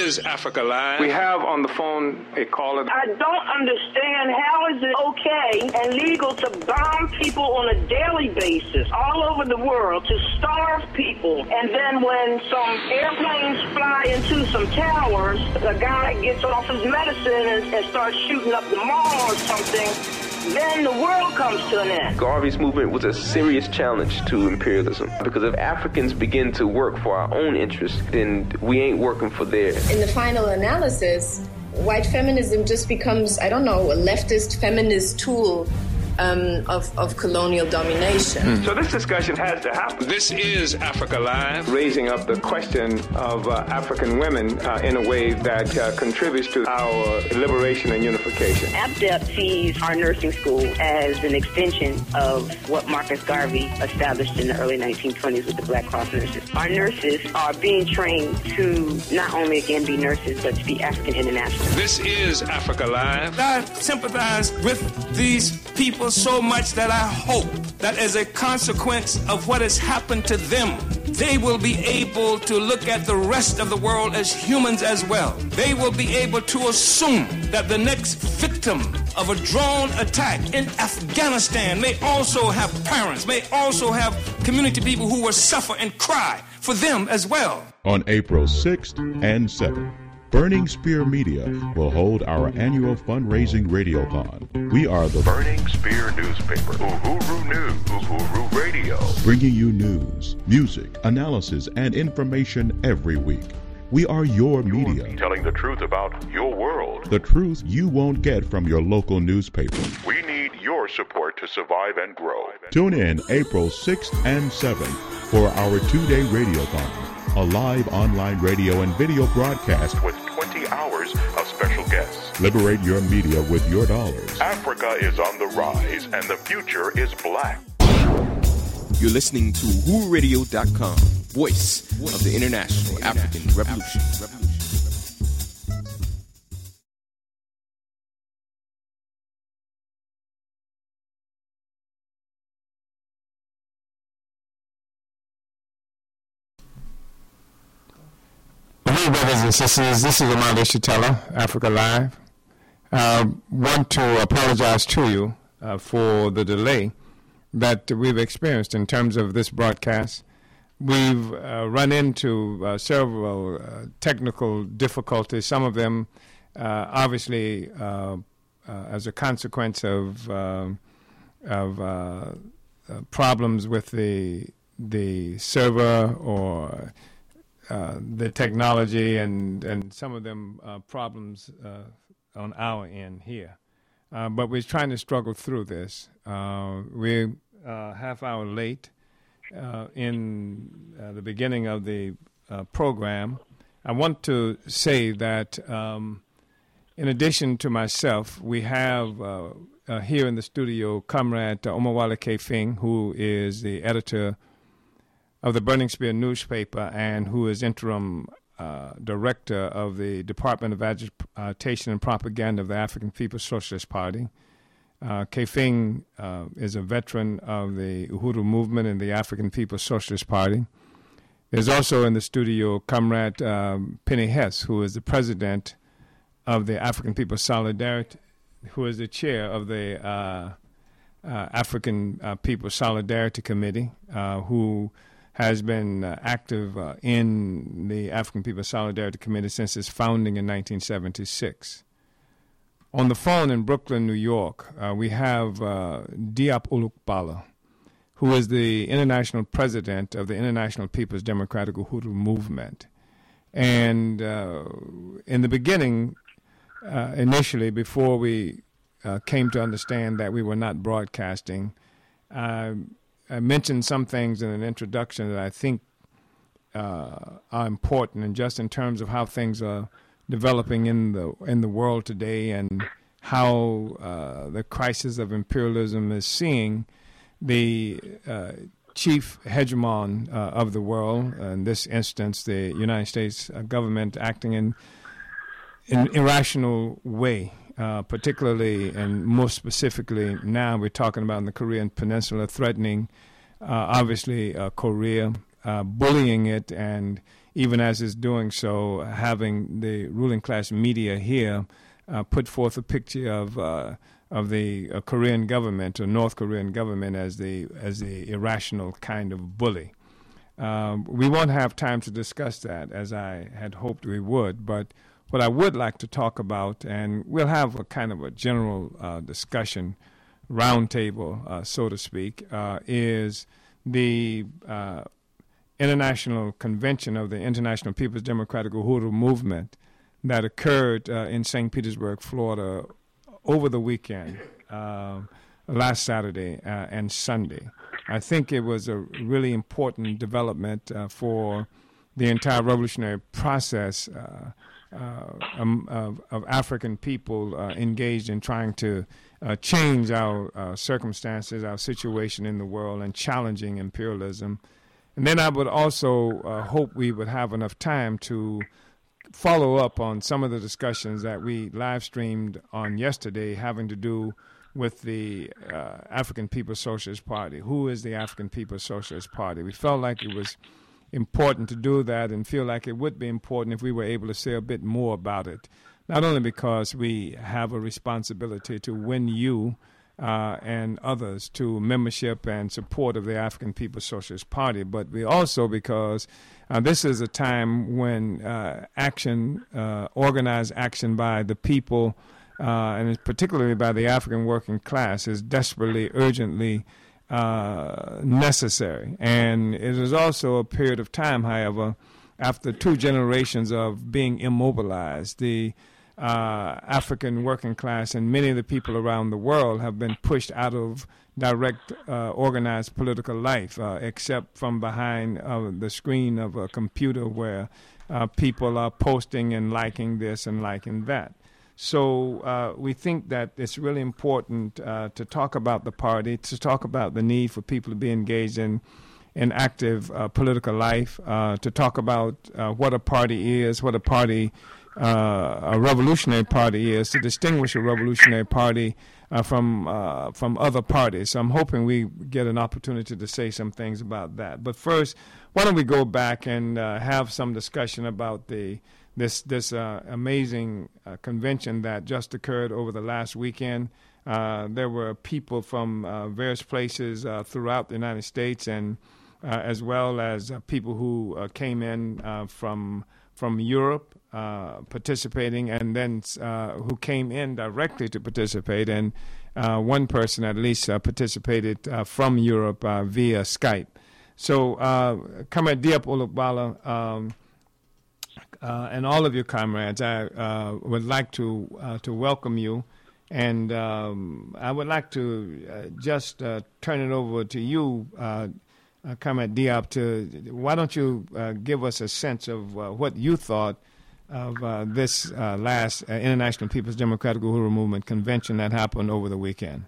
is Africa Live. We have on the phone a caller. I don't understand how is it okay and legal to bomb people on a daily basis all over the world, to starve people, and then when some airplanes fly into some towers, a guy gets off his medicine and starts shooting up the mall or something, then the world comes to an end. Garvey's movement was a serious challenge to imperialism, because if Africans begin to work for our own interests, then we ain't working for theirs. In the final analysis, white feminism just becomes, a leftist feminist tool of colonial domination. So this discussion has to happen. This is Africa Live. Raising up the question of African women in a way that contributes to our liberation and unification. APDEP sees our nursing school as an extension of what Marcus Garvey established in the early 1920s with the Black Cross nurses. Our nurses are being trained to not only, again, be nurses, but to be African international. This is Africa Live. I sympathize with these people so much that I hope that as a consequence of what has happened to them, they will be able to look at the rest of the world as humans as well. They will be able to assume that the next victim of a drone attack in Afghanistan may also have parents, may also have community people who will suffer and cry for them as well. On April 6th and 7th, Burning Spear Media will hold our annual fundraising radiothon. We are the Burning Spear newspaper, Uhuru News, Uhuru Radio, bringing you news, music, analysis, and information every week. We are your media, telling the truth about your world, the truth you won't get from your local newspaper. We need your support to survive and grow. Tune in April 6th and 7th for our 2-day radiothon, a live online radio and video broadcast with 20 hours of special guests. Liberate your media with your dollars. Africa is on the rise and the future is black. You're listening to WhoRadio.com, voice of the International African Revolution. Hello, brothers and sisters. This is Amanda Shatella, Africa Live. Want to apologize to you for the delay that we've experienced in terms of this broadcast. We've run into several technical difficulties, some of them obviously as a consequence of problems with the server or the technology, and some of them problems on our end here. But we're trying to struggle through this. We're half hour late in the beginning of the program. I want to say that in addition to myself, we have here in the studio Comrade Omawale Kefing, who is the editor of the Burning Spear newspaper and who is interim director of the Department of Agitation and Propaganda of the African People's Socialist Party. Kefing is a veteran of the Uhuru movement and the African People's Socialist Party. There's also in the studio Comrade Penny Hess, who is the president of the African People's Solidarity, who is the chair of the African People's Solidarity Committee, who has been active in the African People's Solidarity Committee since its founding in 1976. On the phone in Brooklyn, New York, we have Diop Ulukbala, who is the international president of the International People's Democratic Uhuru Movement. And in the beginning, initially, before we came to understand that we were not broadcasting, I mentioned some things in an introduction that I think are important, and just in terms of how things are developing in the world today, and how the crisis of imperialism is seeing the chief hegemon of the world, in this instance the United States government, acting in an irrational way. Particularly and most specifically now we're talking about in the Korean Peninsula, threatening obviously Korea, bullying it, and even as it's doing so, having the ruling class media here put forth a picture of the Korean government or North Korean government as the irrational kind of bully. We won't have time to discuss that as I had hoped we would, but what I would like to talk about, and we'll have a kind of a general discussion, roundtable, so to speak, is the International Convention of the International People's Democratic Uhuru Movement that occurred in St. Petersburg, Florida, over the weekend, last Saturday and Sunday. I think it was a really important development for the entire revolutionary process of African people engaged in trying to change our circumstances, our situation in the world, and challenging imperialism. And then I would also hope we would have enough time to follow up on some of the discussions that we live streamed on yesterday having to do with the African People's Socialist Party. Who is the African People's Socialist Party? We felt like it was important to do that and feel like it would be important if we were able to say a bit more about it, not only because we have a responsibility to win you and others to membership and support of the African People's Socialist Party, but we also because this is a time when action, organized action by the people, and particularly by the African working class, is desperately, urgently necessary. And it is also a period of time, however, after 2 generations of being immobilized, the African working class and many of the people around the world have been pushed out of direct organized political life, except from behind the screen of a computer where people are posting and liking this and liking that. So we think that it's really important to talk about the party, to talk about the need for people to be engaged in active political life, to talk about what a party is, what a revolutionary party is, to distinguish a revolutionary party from other parties. So I'm hoping we get an opportunity to say some things about that. But first, why don't we go back and have some discussion about this amazing convention that just occurred over the last weekend. There were people from various places throughout the United States, and as well as people who came in from Europe participating, and then who came in directly to participate. And one person at least participated from Europe via Skype. So, Comrade Diop Olugbala, and all of your comrades, I would like to welcome you, and I would like to just turn it over to you, Comrade Diop. Why don't you give us a sense of what you thought of this last International People's Democratic Uhuru Movement convention that happened over the weekend?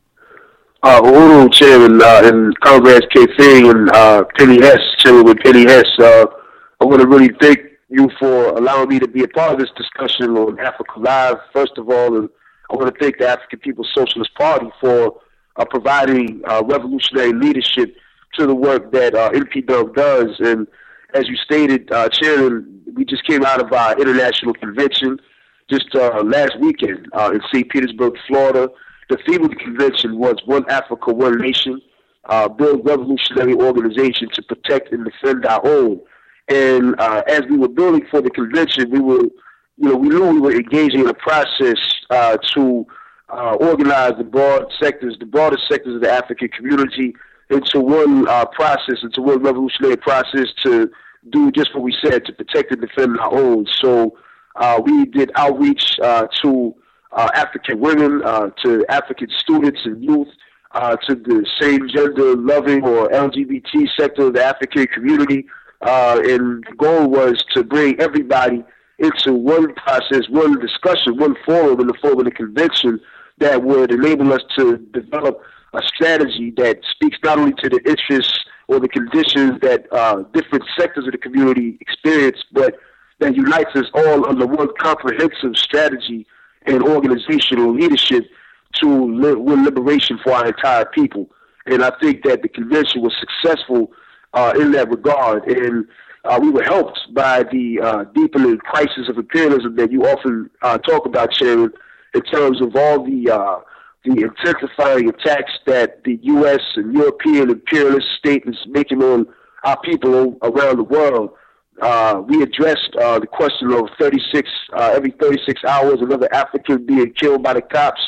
Uhuru Chairman and Comrades K. Fing and Penny Hess, Chairman with Penny Hess, I want to really thank you for allowing me to be a part of this discussion on Africa Live, first of all, and I want to thank the African People's Socialist Party for providing revolutionary leadership to the work that NPW does. And as you stated, Chairman, we just came out of our international convention just last weekend in St. Petersburg, Florida. The theme of the convention was One Africa, One Nation, build revolutionary organization to protect and defend our own. And as we were building for the convention, we knew we were engaging in a process to organize the broadest sectors of the African community into one process, into one revolutionary process to do just what we said, to protect and defend our own. So we did outreach to African women, to African students and youth, to the same gender-loving or LGBT sector of the African community. And the goal was to bring everybody into one process, one discussion, one forum in the form of the convention that would enable us to develop a strategy that speaks not only to the interests or the conditions that different sectors of the community experience, but that unites us all under one comprehensive strategy and organizational leadership to win liberation for our entire people. And I think that the convention was successful in that regard. And we were helped by the deepening crisis of imperialism that you often talk about, Chairman, in terms of all the intensifying attacks that the U.S. and European imperialist state is making on our people around the world. We addressed the question of every 36 hours, another African being killed by the cops.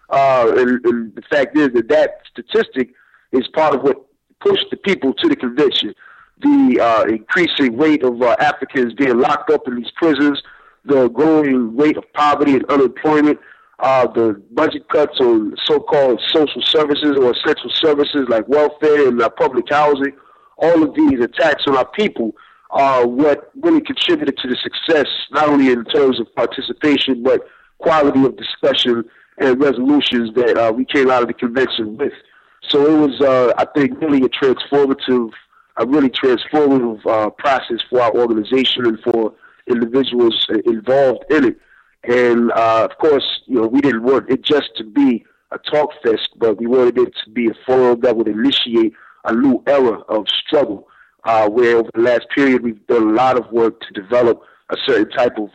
And the fact is that statistic is part of what pushed the people to the convention. The increasing rate of Africans being locked up in these prisons, the growing rate of poverty and unemployment, the budget cuts on so-called social services or essential services like welfare and public housing, all of these attacks on our people are what really contributed to the success, not only in terms of participation, but quality of discussion and resolutions that we came out of the convention with. So it was, I think, really a really transformative process for our organization and for individuals involved in it. And, of course, we didn't want it just to be a talk fest, but we wanted it to be a forum that would initiate a new era of struggle, where over the last period we've done a lot of work to develop a certain type of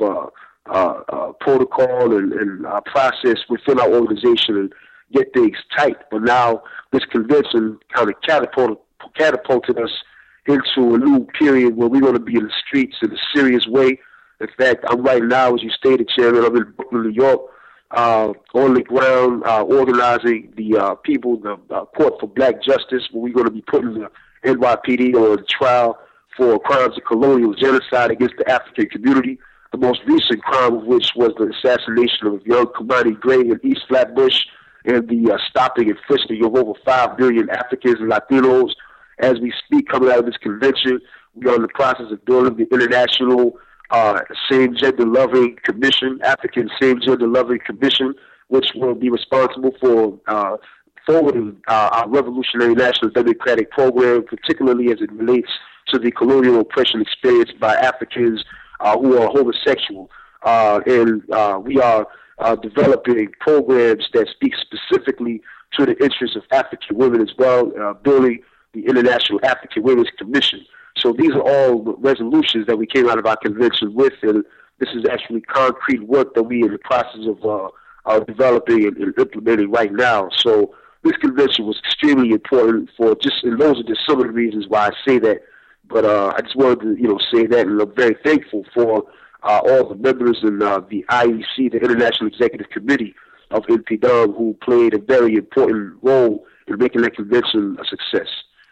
protocol and process within our organization and get things tight. But now this convention kind of catapulted us into a new period where we're going to be in the streets in a serious way. In fact, I'm right now, as you stated, Chairman, I'm in Brooklyn, New York, on the ground, organizing the people, the Court for Black Justice, where we're going to be putting the NYPD on trial for crimes of colonial genocide against the African community, the most recent crime of which was the assassination of young Kamani Gray in East Flatbush and the stopping and frisking of over 5 million Africans and Latinos. As we speak, coming out of this convention, we are in the process of building the International Same-Gender-Loving Commission, African Same-Gender-Loving Commission, which will be responsible for forwarding our revolutionary national democratic program, particularly as it relates to the colonial oppression experienced by Africans who are homosexual. And we are developing programs that speak specifically to the interests of African women as well, building the International African Women's Commission. So these are all resolutions that we came out of our convention with, and this is actually concrete work that we are in the process of developing and implementing right now. So this convention was extremely important and those are just some of the reasons why I say that. But I just wanted to, say that, and I'm very thankful for all the members in the IEC, the International Executive Committee of NPDUM, who played a very important role in making that convention a success.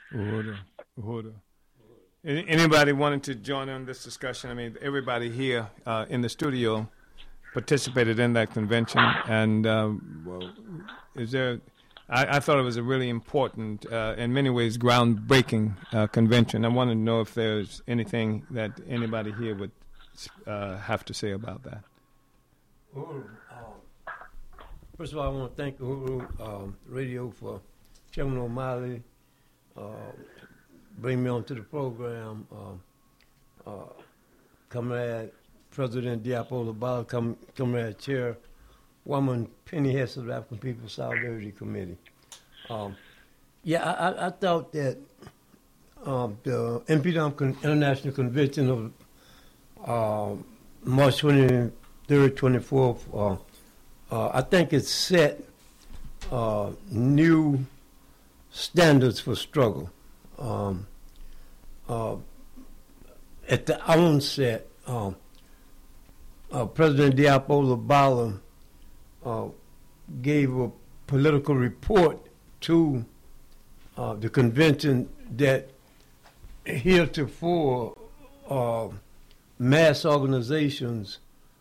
Anybody wanting to join in this discussion? I mean, everybody here in the studio participated in that convention, and I thought it was a really important, in many ways, groundbreaking convention. I want to know if there's anything that anybody here would have to say about that. First of all, I want to thank Uhuru Radio for Chairman O'Malley bring me onto the program. Comrade President Diapo Labala, Comrade Chairwoman Penny Hess of the African People's Solidarity Committee. I thought that the NPDUM International Convention of March 23rd, 24th, I think it set new standards for struggle. At the onset, President Diapo Labala gave a political report to the convention that heretofore mass organizations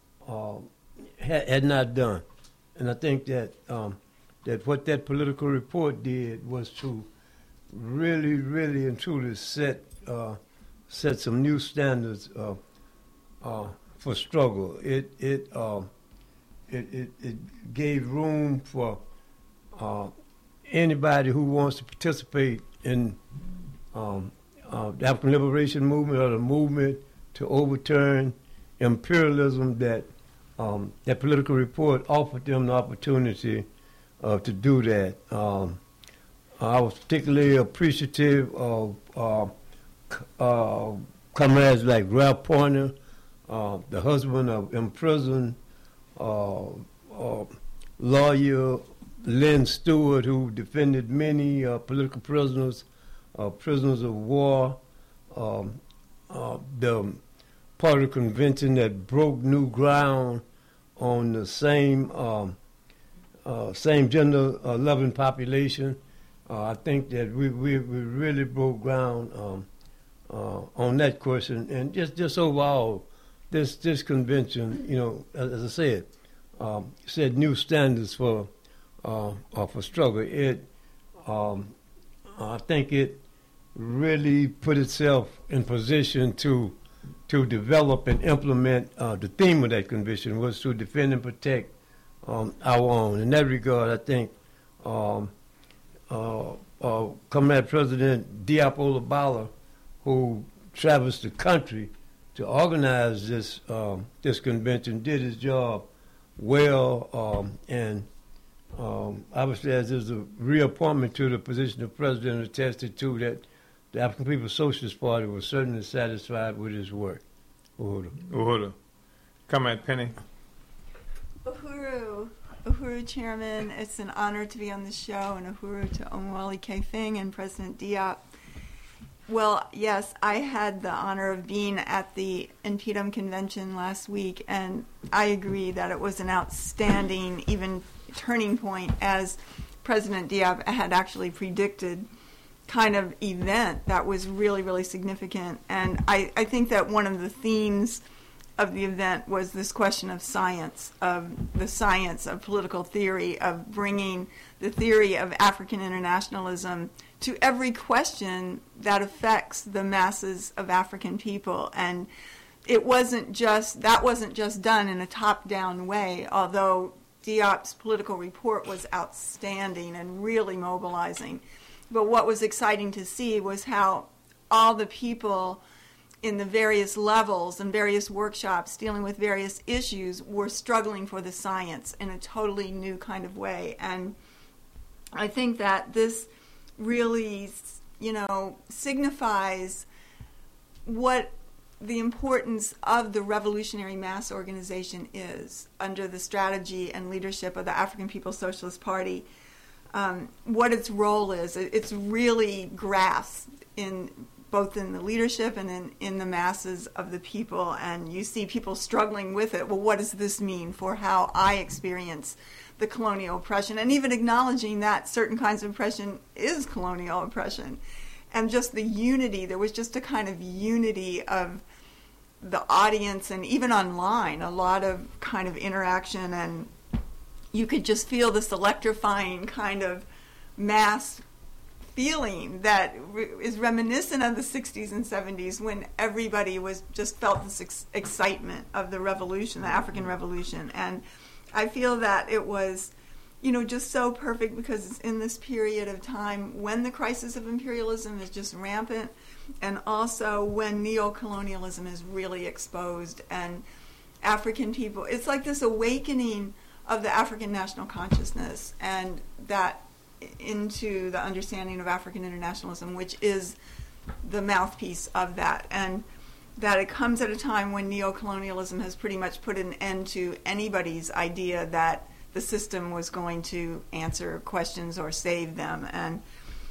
had not done. And I think that that what that political report did was to really, really and truly set some new standards for struggle. It gave room for anybody who wants to participate in the African Liberation Movement or the movement to overturn imperialism. That political report offered them the opportunity to do that. I was particularly appreciative of comrades like Ralph Poynter, the husband of imprisoned lawyer Lynn Stewart, who defended many political prisoners, prisoners of war, the part of the convention that broke new ground on the same gender-loving population. I think that we really broke ground on that question, and just overall, this convention, as I said, set new standards for struggle. I think it really put itself in position to develop and implement the theme of that convention was to defend and protect our own. In that regard, I think Comrade President Diop Olabala, who traversed the country to organize this convention, did his job well, and obviously, as there's a reappointment to the position of president, attested to that the African People's Socialist Party was certainly satisfied with his work. Uhuru. Comrade Penny. Uhuru, Chairman. It's an honor to be on the show, and Uhuru to Omowale Kafing and President Diop. Well, yes, I had the honor of being at the NPDUM convention last week, and I agree that it was an outstanding, even turning point, as President Diop had actually predicted, kind of event that was really, really significant. And I think that one of the themes of the event was this question of science, of the science of political theory, of bringing the theory of African internationalism to every question that affects the masses of African people. And that wasn't just done in a top-down way, although Diop's political report was outstanding and really mobilizing. But what was exciting to see was how all the people in the various levels and various workshops dealing with various issues were struggling for the science in a totally new kind of way. And I think that this really, signifies what the importance of the revolutionary mass organization is under the strategy and leadership of the African People's Socialist Party, what its role is. It's really grasped both in the leadership and in the masses of the people, and you see people struggling with it. Well, what does this mean for how I experience the colonial oppression, and even acknowledging that certain kinds of oppression is colonial oppression. And just the unity, there was just a kind of unity of the audience, and even online, a lot of kind of interaction, and you could just feel this electrifying kind of mass feeling that is reminiscent of the 60s and 70s when everybody just felt this excitement of the revolution, the African Revolution. And I feel that it was, just so perfect because it's in this period of time when the crisis of imperialism is just rampant, and also when neocolonialism is really exposed, and African people, it's like this awakening of the African national consciousness, and that into the understanding of African internationalism, which is the mouthpiece of that. And that it comes at a time when neocolonialism has pretty much put an end to anybody's idea that the system was going to answer questions or save them. And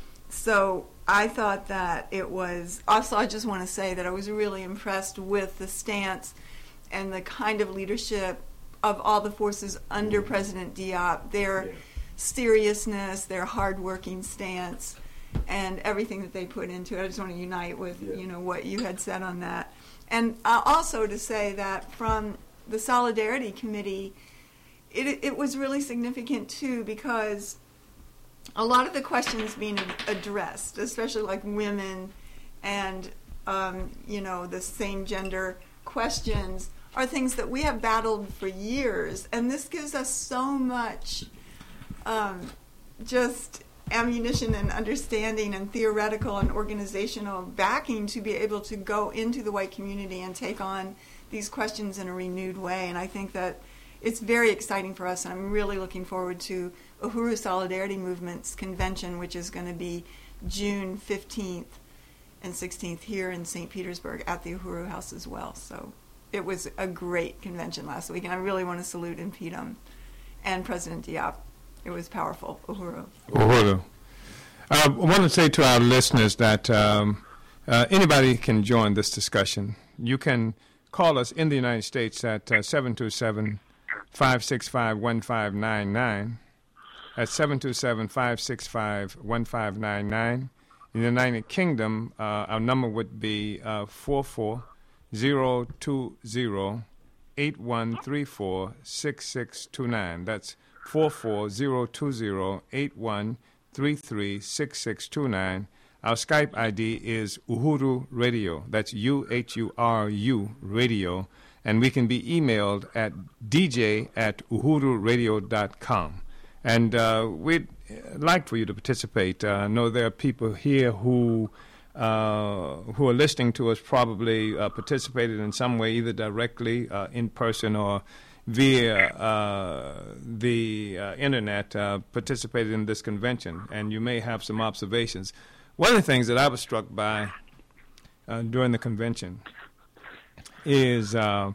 so I thought that it was, also I just want to say that I was really impressed with the stance and the kind of leadership of all the forces under President Diop, their seriousness, their hard-working stance, and everything that they put into it. I just want to unite with what you had said on that. And also to say that from the Solidarity Committee, it was really significant too, because a lot of the questions being addressed, especially like women and the same gender questions, are things that we have battled for years, and this gives us so much just ammunition and understanding and theoretical and organizational backing to be able to go into the white community and take on these questions in a renewed way. And I think that it's very exciting for us, and I'm really looking forward to Uhuru Solidarity Movement's convention, which is going to be June 15th and 16th here in St. Petersburg at the Uhuru House as well. So it was a great convention last week, and I really want to salute Impedum and President Diop. It was powerful. Uhuru. Uhuru. I want to say to our listeners that anybody can join this discussion. You can call us in the United States at 727-565-1599. That's 727-565-1599. In the United Kingdom, our number would be 44-020-8134-6629. That's 44-020-8133-6629. Our Skype ID is Uhuru Radio. That's UHURU Radio. And we can be emailed at dj@uhururadio.com. And we'd like for you to participate. I know there are people here who are listening to us probably participated in some way, either directly in person or via the internet, participated in this convention. And you may have some observations. One of the things that I was struck by during the convention is the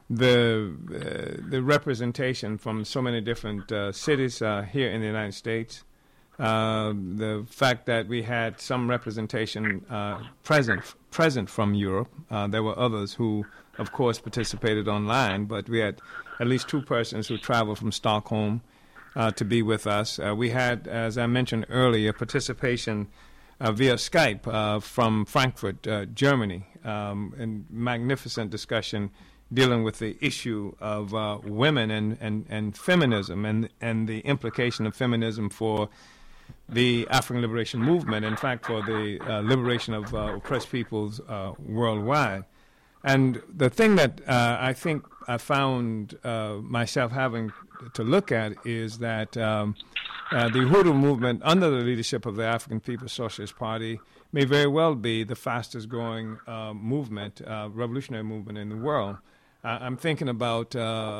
representation from so many different cities here in the United States. The fact that we had some representation present from Europe. There were others who, of course, participated online, but we had at least two persons who traveled from Stockholm to be with us. We had, as I mentioned earlier, participation via Skype from Frankfurt, Germany, and magnificent discussion dealing with the issue of women and feminism and the implication of feminism for the African liberation movement, in fact, for the liberation of oppressed peoples worldwide. And the thing that I think I found myself having to look at is that the Uhuru movement, under the leadership of the African People's Socialist Party, may very well be the fastest growing movement, revolutionary movement in the world. I'm thinking about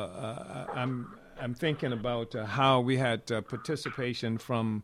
how we had participation from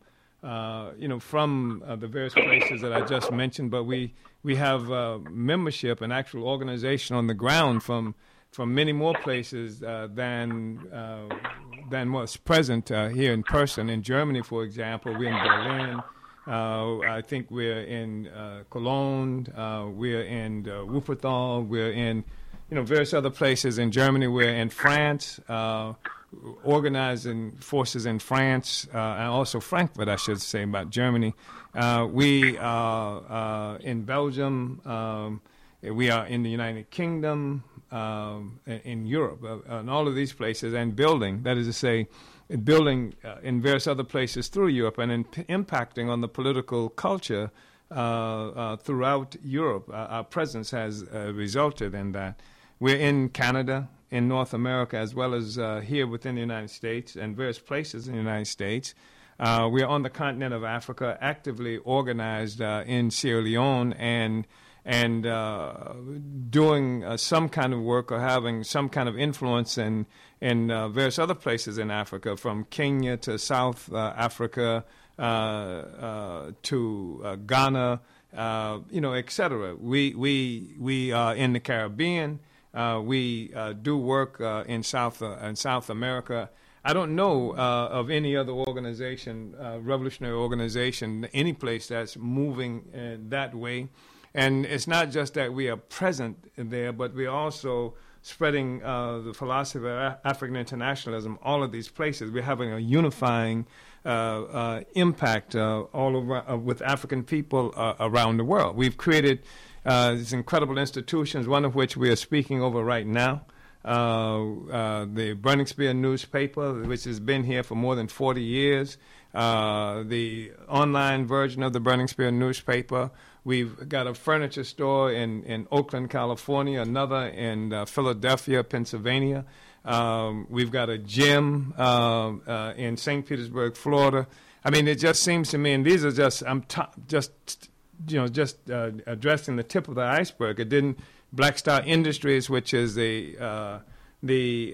the various places that I just mentioned, but we have membership and actual organization on the ground from many more places than was present here in person. In Germany, for example, we're in Berlin. I think we're in Cologne. We're in Wuppertal. We're in various other places in Germany. We're in France, organizing forces in France, and also Frankfurt, I should say, about Germany. We are in Belgium. We are in the United Kingdom, in Europe, and all of these places, and building, that is to say, building in various other places through Europe and impacting on the political culture throughout Europe. Our presence has resulted in that. We're in Canada, in North America, as well as here within the United States and various places in the United States. We are on the continent of Africa, actively organized in Sierra Leone and doing some kind of work or having some kind of influence in various other places in Africa, from Kenya to South Africa to Ghana, etc. We are in the Caribbean. We do work in South America. I don't know of any other organization, revolutionary organization, any place that's moving that way. And it's not just that we are present there, but we're also spreading the philosophy of African internationalism, all of these places. We're having a unifying impact all over with African people around the world. We've created these incredible institutions, one of which we are speaking over right now, the Burning Spear newspaper, which has been here for more than 40 years, the online version of the Burning Spear newspaper. We've got a furniture store in Oakland, California, another in Philadelphia, Pennsylvania. We've got a gym in St. Petersburg, Florida. I mean, it just seems to me, and these are just addressing the tip of the iceberg. It didn't. Black Star Industries, which is the the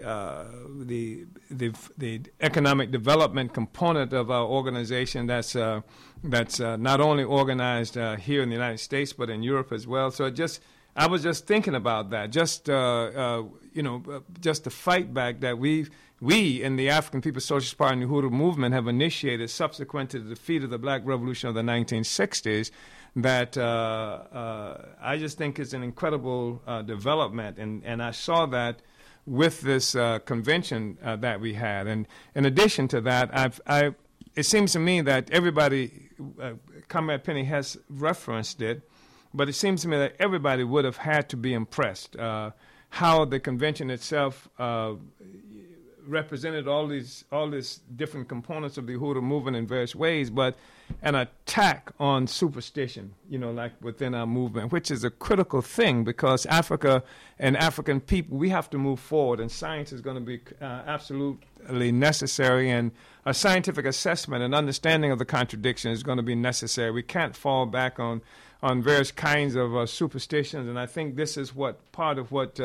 economic development component of our organization that's not only organized here in the United States but in Europe as well. So I was just thinking about that, just the fight back that we in the African People's Socialist Party and the Uhuru movement have initiated subsequent to the defeat of the Black Revolution of the 1960s. That I just think is an incredible development, and I saw that with this convention that we had. And in addition to that, it seems to me that everybody, Comrade Penny has referenced it, but it seems to me that everybody would have had to be impressed how the convention itself represented all these different components of the Uhuru movement in various ways, but an attack on superstition, like within our movement, which is a critical thing because Africa and African people, we have to move forward, and science is going to be absolutely necessary, and a scientific assessment and understanding of the contradiction is going to be necessary. We can't fall back on various kinds of superstitions, and I think this is part of what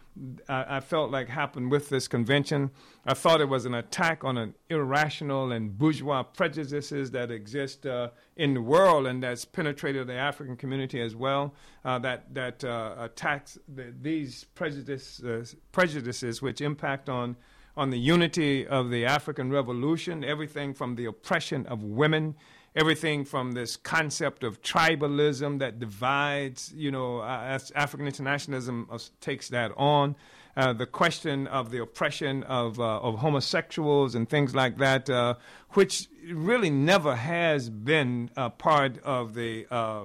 I felt like happened with this convention. I thought it was an attack on an irrational and bourgeois prejudices that exist in the world and that's penetrated the African community as well, that attacks these prejudices which impact on the unity of the African Revolution, everything from the oppression of women, everything from this concept of tribalism that divides, as African internationalism takes that on, the question of the oppression of homosexuals and things like that, which really never has been a part of the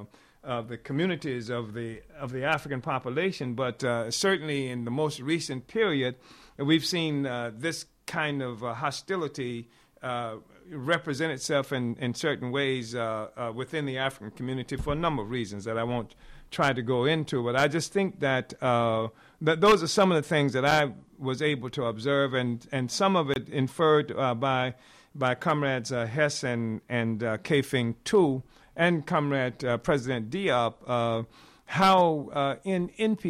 communities of the African population, but certainly in the most recent period, we've seen this kind of hostility represent itself in certain ways within the African community for a number of reasons that I won't try to go into. But I just think that that those are some of the things that I was able to observe, and some of it inferred by Comrades Hess and K-Fing too, and Comrade President Diop, how in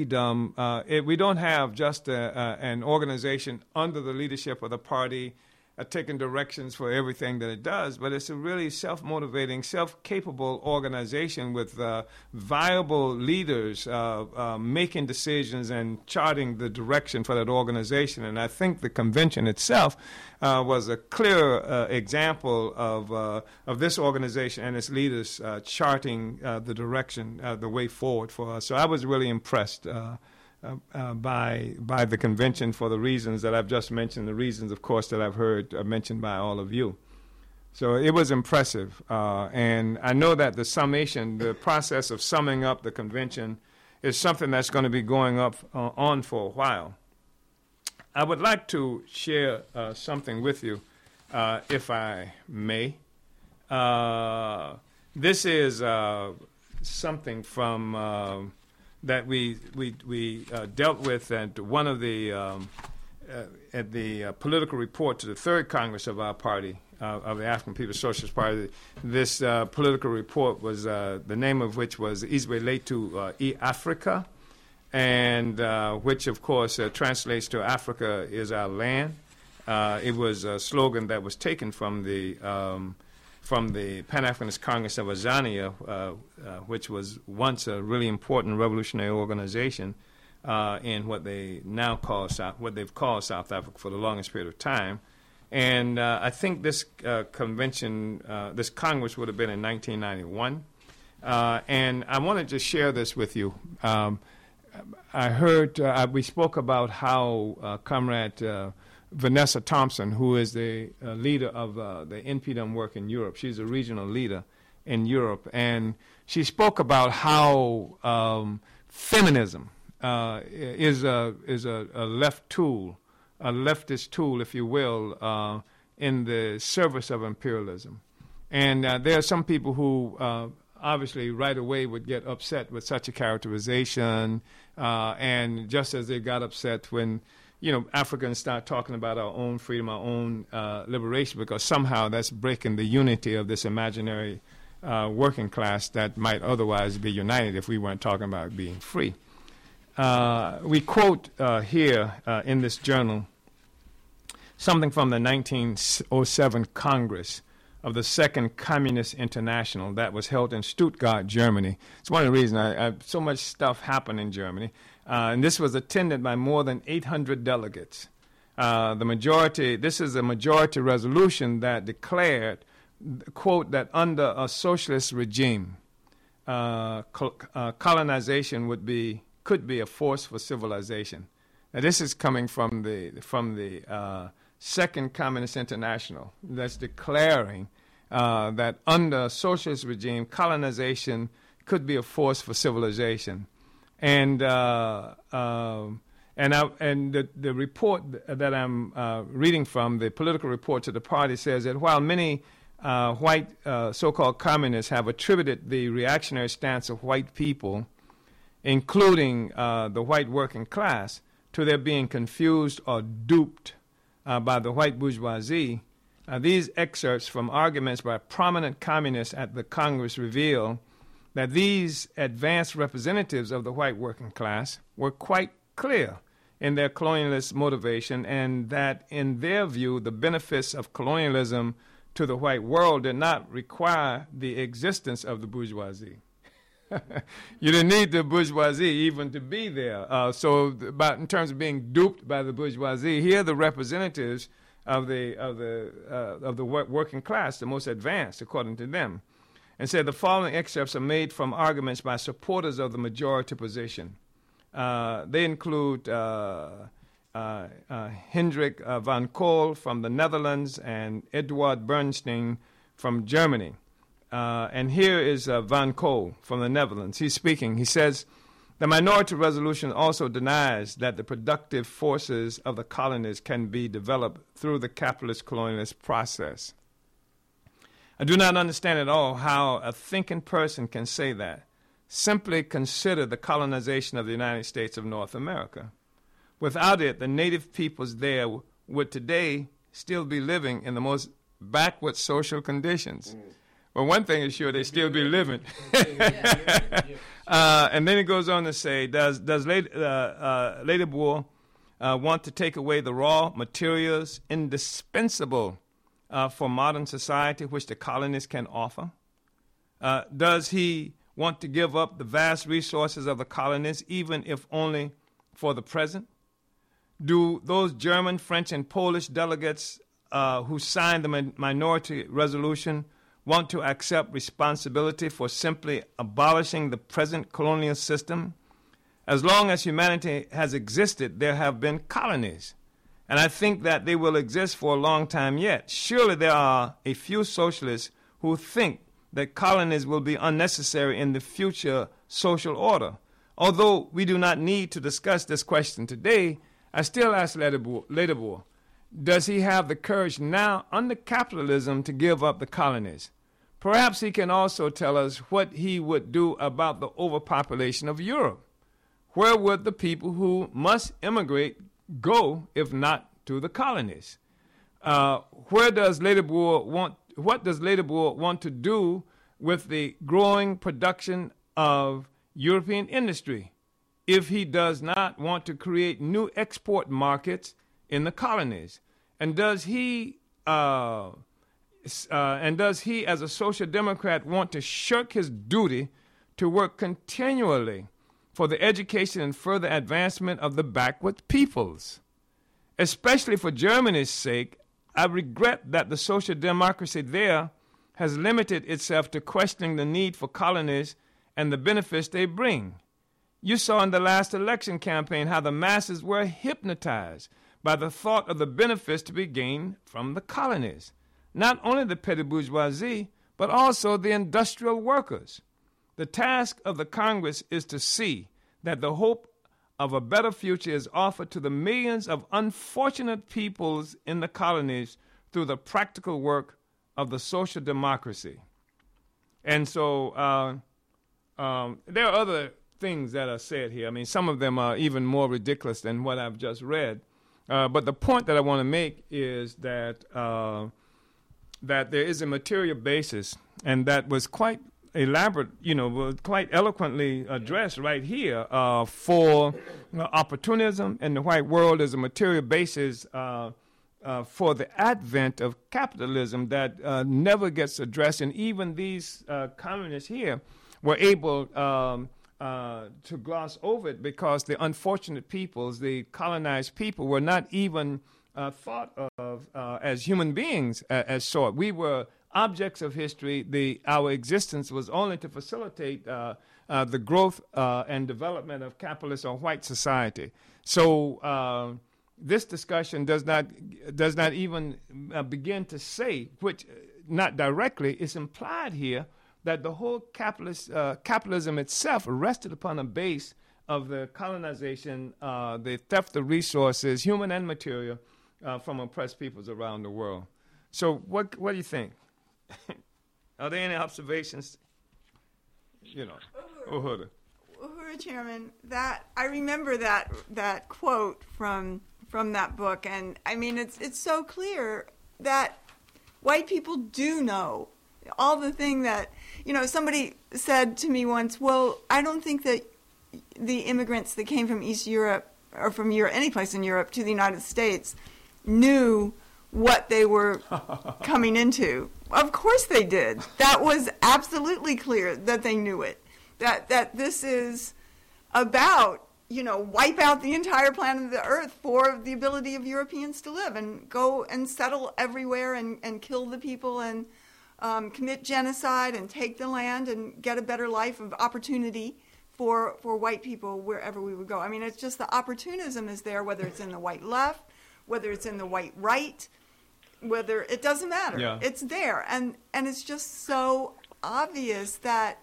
NPDUM we don't have just an organization under the leadership of the party taking directions for everything that it does, but it's a really self-motivating, self-capable organization with viable leaders making decisions and charting the direction for that organization. And I think the convention itself was a clear example of this organization and its leaders charting the direction, the way forward for us. So I was really impressed by the convention for the reasons that I've just mentioned, the reasons, of course, that I've heard mentioned by all of you. So it was impressive. And I know that the summation, the process of summing up the convention is something that's going to be going on for a while. I would like to share something with you, if I may. This is something from that we dealt with at one of the at the political report to the third Congress of our party, of the African People's Socialist Party. This political report was the name of which was Izwe Letu Africa, and which of course translates to Africa is our land. It was a slogan that was taken from the Pan-Africanist Congress of Azania, which was once a really important revolutionary organization in what they now call what they've called South Africa for the longest period of time. And I think this convention, this Congress would have been in 1991. And I wanted to share this with you. I heard, we spoke about how Comrade Vanessa Thompson, who is the leader of the NPDUM work in Europe. She's a regional leader in Europe. And she spoke about how feminism is a left tool, a leftist tool, if you will, in the service of imperialism. And there are some people who obviously right away would get upset with such a characterization, and just as they got upset when Africans start talking about our own freedom, our own liberation, because somehow that's breaking the unity of this imaginary working class that might otherwise be united if we weren't talking about being free. we quote here in this journal something from the 1907 Congress of the Second Communist International that was held in Stuttgart, Germany. It's one of the reasons so much stuff happened in Germany. And this was attended by more than 800 delegates. This is a majority resolution that declared, quote, that under a socialist regime, colonization could be a force for civilization. Now, this is coming from the Second Communist International that's declaring that under a socialist regime, colonization could be a force for civilization. And the report that I'm reading from, the political report to the party, says that while many white so-called communists have attributed the reactionary stance of white people, including the white working class, to their being confused or duped by the white bourgeoisie, these excerpts from arguments by prominent communists at the Congress reveal that these advanced representatives of the white working class were quite clear in their colonialist motivation, and that in their view the benefits of colonialism to the white world did not require the existence of the bourgeoisie. You didn't need the bourgeoisie even to be there. But in terms of being duped by the bourgeoisie, here are the representatives of the working class, the most advanced, according to them, and said the following excerpts are made from arguments by supporters of the majority position. They include Hendrik van Kool from the Netherlands and Eduard Bernstein from Germany. And here is Van Kool from the Netherlands. He's speaking. He says, the minority resolution also denies that the productive forces of the colonies can be developed through the capitalist colonialist process. I do not understand at all how a thinking person can say that. Simply consider the colonization of the United States of North America. Without it, the native peoples there would today still be living in the most backward social conditions. Well, one thing is sure, they still be living. And then it goes on to say, does Ledebour want to take away the raw materials indispensable for modern society which the colonists can offer? Does he want to give up the vast resources of the colonists, even if only for the present? Do those German, French, and Polish delegates who signed the minority resolution want to accept responsibility for simply abolishing the present colonial system? As long as humanity has existed, there have been colonies. And I think that they will exist for a long time yet. Surely there are a few socialists who think that colonies will be unnecessary in the future social order. Although we do not need to discuss this question today, I still ask Ledebour, does he have the courage now under capitalism to give up the colonies? Perhaps he can also tell us what he would do about the overpopulation of Europe. Where would the people who must immigrate go if not to the colonies? What does Ledebour want to do with the growing production of European industry if he does not want to create new export markets in the colonies? And does he, as a social democrat, want to shirk his duty to work continually for the education and further advancement of the backward peoples? Especially for Germany's sake, I regret that the social democracy there has limited itself to questioning the need for colonies and the benefits they bring. You saw in the last election campaign how the masses were hypnotized by the thought of the benefits to be gained from the colonies. Not only the petty bourgeoisie, but also the industrial workers. The task of the Congress is to see that the hope of a better future is offered to the millions of unfortunate peoples in the colonies through the practical work of the social democracy. And so there are other things that are said here. I mean, some of them are even more ridiculous than what I've just read. But the point that I want to make is that that there is a material basis, and that was quite elaborate, quite eloquently addressed right here for opportunism in the white world as a material basis for the advent of capitalism that never gets addressed. And even these communists here were able to gloss over it because the unfortunate peoples, the colonized people, were not even thought of as human beings as sort. We were objects of history. Our existence was only to facilitate the growth and development of capitalist or white society. So this discussion does not even begin to say, which not directly is implied here, that the whole capitalism itself rested upon a base of the colonization, the theft of resources, human and material, from oppressed peoples around the world. So what do you think? Are there any observations? Uhuru, Chairman, that I remember that quote from that book, and I mean it's so clear that white people do know all the thing that somebody said to me once. Well, I don't think that the immigrants that came from East Europe or from any place in Europe to the United States knew what they were coming into. Of course they did. That was absolutely clear that they knew it. That this is about, wipe out the entire planet of the earth for the ability of Europeans to live and go and settle everywhere and kill the people and commit genocide and take the land and get a better life of opportunity for white people wherever we would go. I mean, it's just the opportunism is there, whether it's in the white left, whether it's in the white right, whether it doesn't matter. Yeah. It's there. And it's just so obvious that,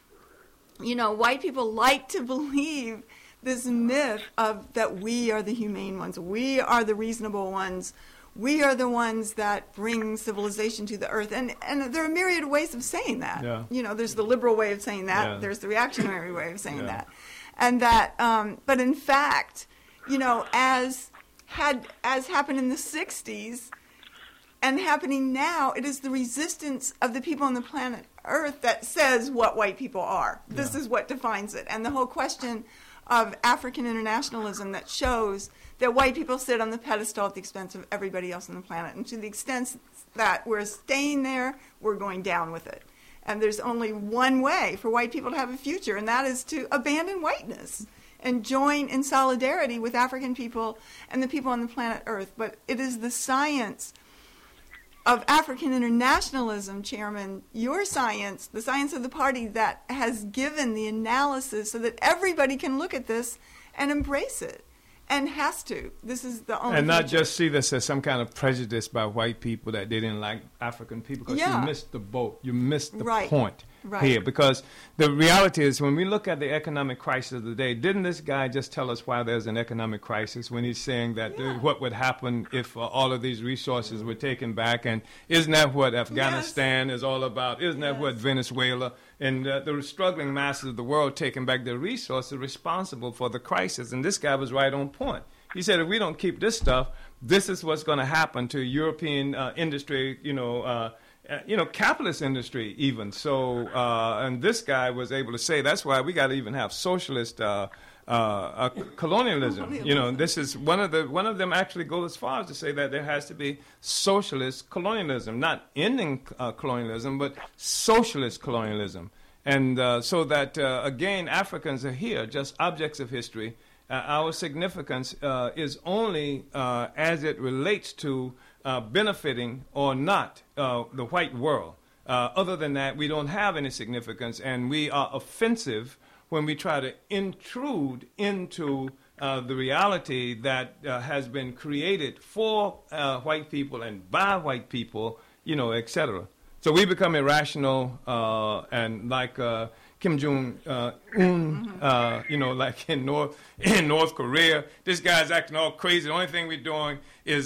white people like to believe this myth of that we are the humane ones, we are the reasonable ones, we are the ones that bring civilization to the earth. And there are a myriad of ways of saying that. Yeah. There's the liberal way of saying that. Yeah. There's the reactionary way of saying that. And that, but in fact, as happened in the 60s and happening now, it is the resistance of the people on the planet Earth that says what white people are. This is what defines it. And the whole question of African internationalism that shows that white people sit on the pedestal at the expense of everybody else on the planet. And to the extent that we're staying there, we're going down with it. And there's only one way for white people to have a future, and that is to abandon whiteness and join in solidarity with African people and the people on the planet Earth. But it is the science of African internationalism, Chairman, your science, the science of the party, that has given the analysis so that everybody can look at this and embrace it. And has to. This is the only. And not just see this as some kind of prejudice by white people that they didn't like African people, because you missed the boat. You missed the point here. Because the reality is, when we look at the economic crisis of the day, didn't this guy just tell us why there's an economic crisis when he's saying that what would happen if all of these resources were taken back? And isn't that what Afghanistan is all about? Isn't that what Venezuela and the struggling masses of the world taking back their resources responsible for the crisis? And this guy was right on point. He said, if we don't keep this stuff, this is what's going to happen to European industry, capitalist industry even. So, and this guy was able to say, that's why we got to even have socialist colonialism. This is one of them actually go as far as to say that there has to be socialist colonialism, not ending colonialism, but socialist colonialism. And so that, again, Africans are here, just objects of history. Our significance is only as it relates to benefiting or not the white world. Other than that, we don't have any significance, and we are offensive when we try to intrude into the reality that has been created for white people and by white people, etc. So we become irrational and like Kim Jong-un, like in North Korea. This guy's acting all crazy. The only thing we're doing is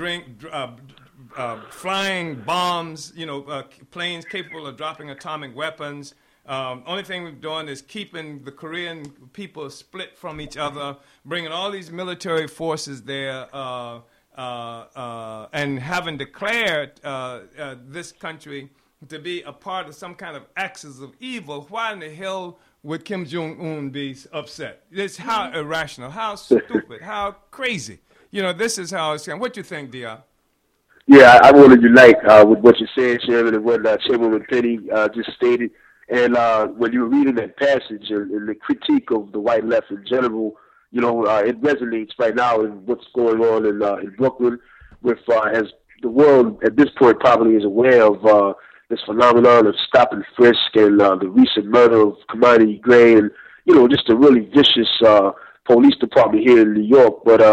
flying bombs, planes capable of dropping atomic weapons. Only thing we're doing is keeping the Korean people split from each other, bringing all these military forces there, and having declared this country to be a part of some kind of axis of evil, why in the hell would Kim Jong-un be upset? It's how irrational, how stupid, how crazy. This is how it's going. What do you think, Diop? Yeah, I want to unite with what you're saying, Chairman, and what Chairwoman Penny just stated. And when you were reading that passage and the critique of the white left in general, it resonates right now in what's going on in Brooklyn, with as the world at this point probably is aware of this phenomenon of stop and frisk and the recent murder of Kamani Gray, and just a really vicious police department here in New York. But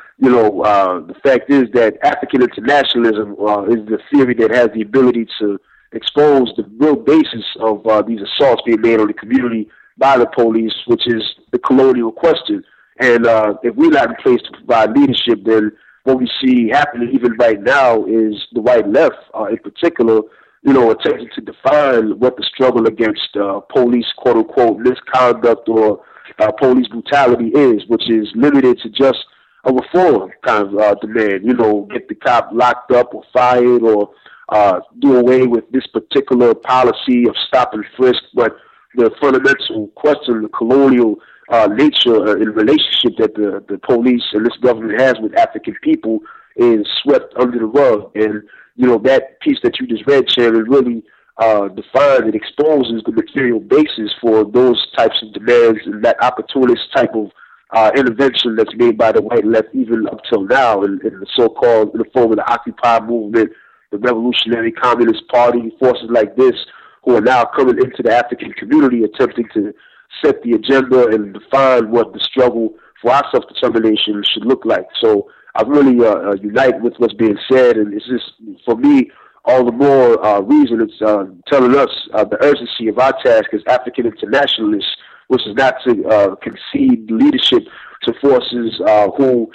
the fact is that African internationalism is the theory that has the ability to expose the real basis of these assaults being made on the community by the police, which is the colonial question. And if we're not in place to provide leadership, then what we see happening even right now is the white left, in particular, attempting to define what the struggle against police, quote-unquote, misconduct or police brutality is, which is limited to just a reform kind of demand, get the cop locked up or fired or do away with this particular policy of stop and frisk. But the fundamental question, the colonial nature in relationship that the police and this government has with African people is swept under the rug. And, that piece that you just read, Chairman, really defines and exposes the material basis for those types of demands and that opportunist type of intervention that's made by the white left even up till now in the so-called, in the form of the Occupy movement, the Revolutionary Communist Party, forces like this who are now coming into the African community attempting to set the agenda and define what the struggle for our self-determination should look like. So I really unite with what's being said, and it's just, for me, all the more reason it's telling us the urgency of our task as African internationalists, which is not to concede leadership to forces who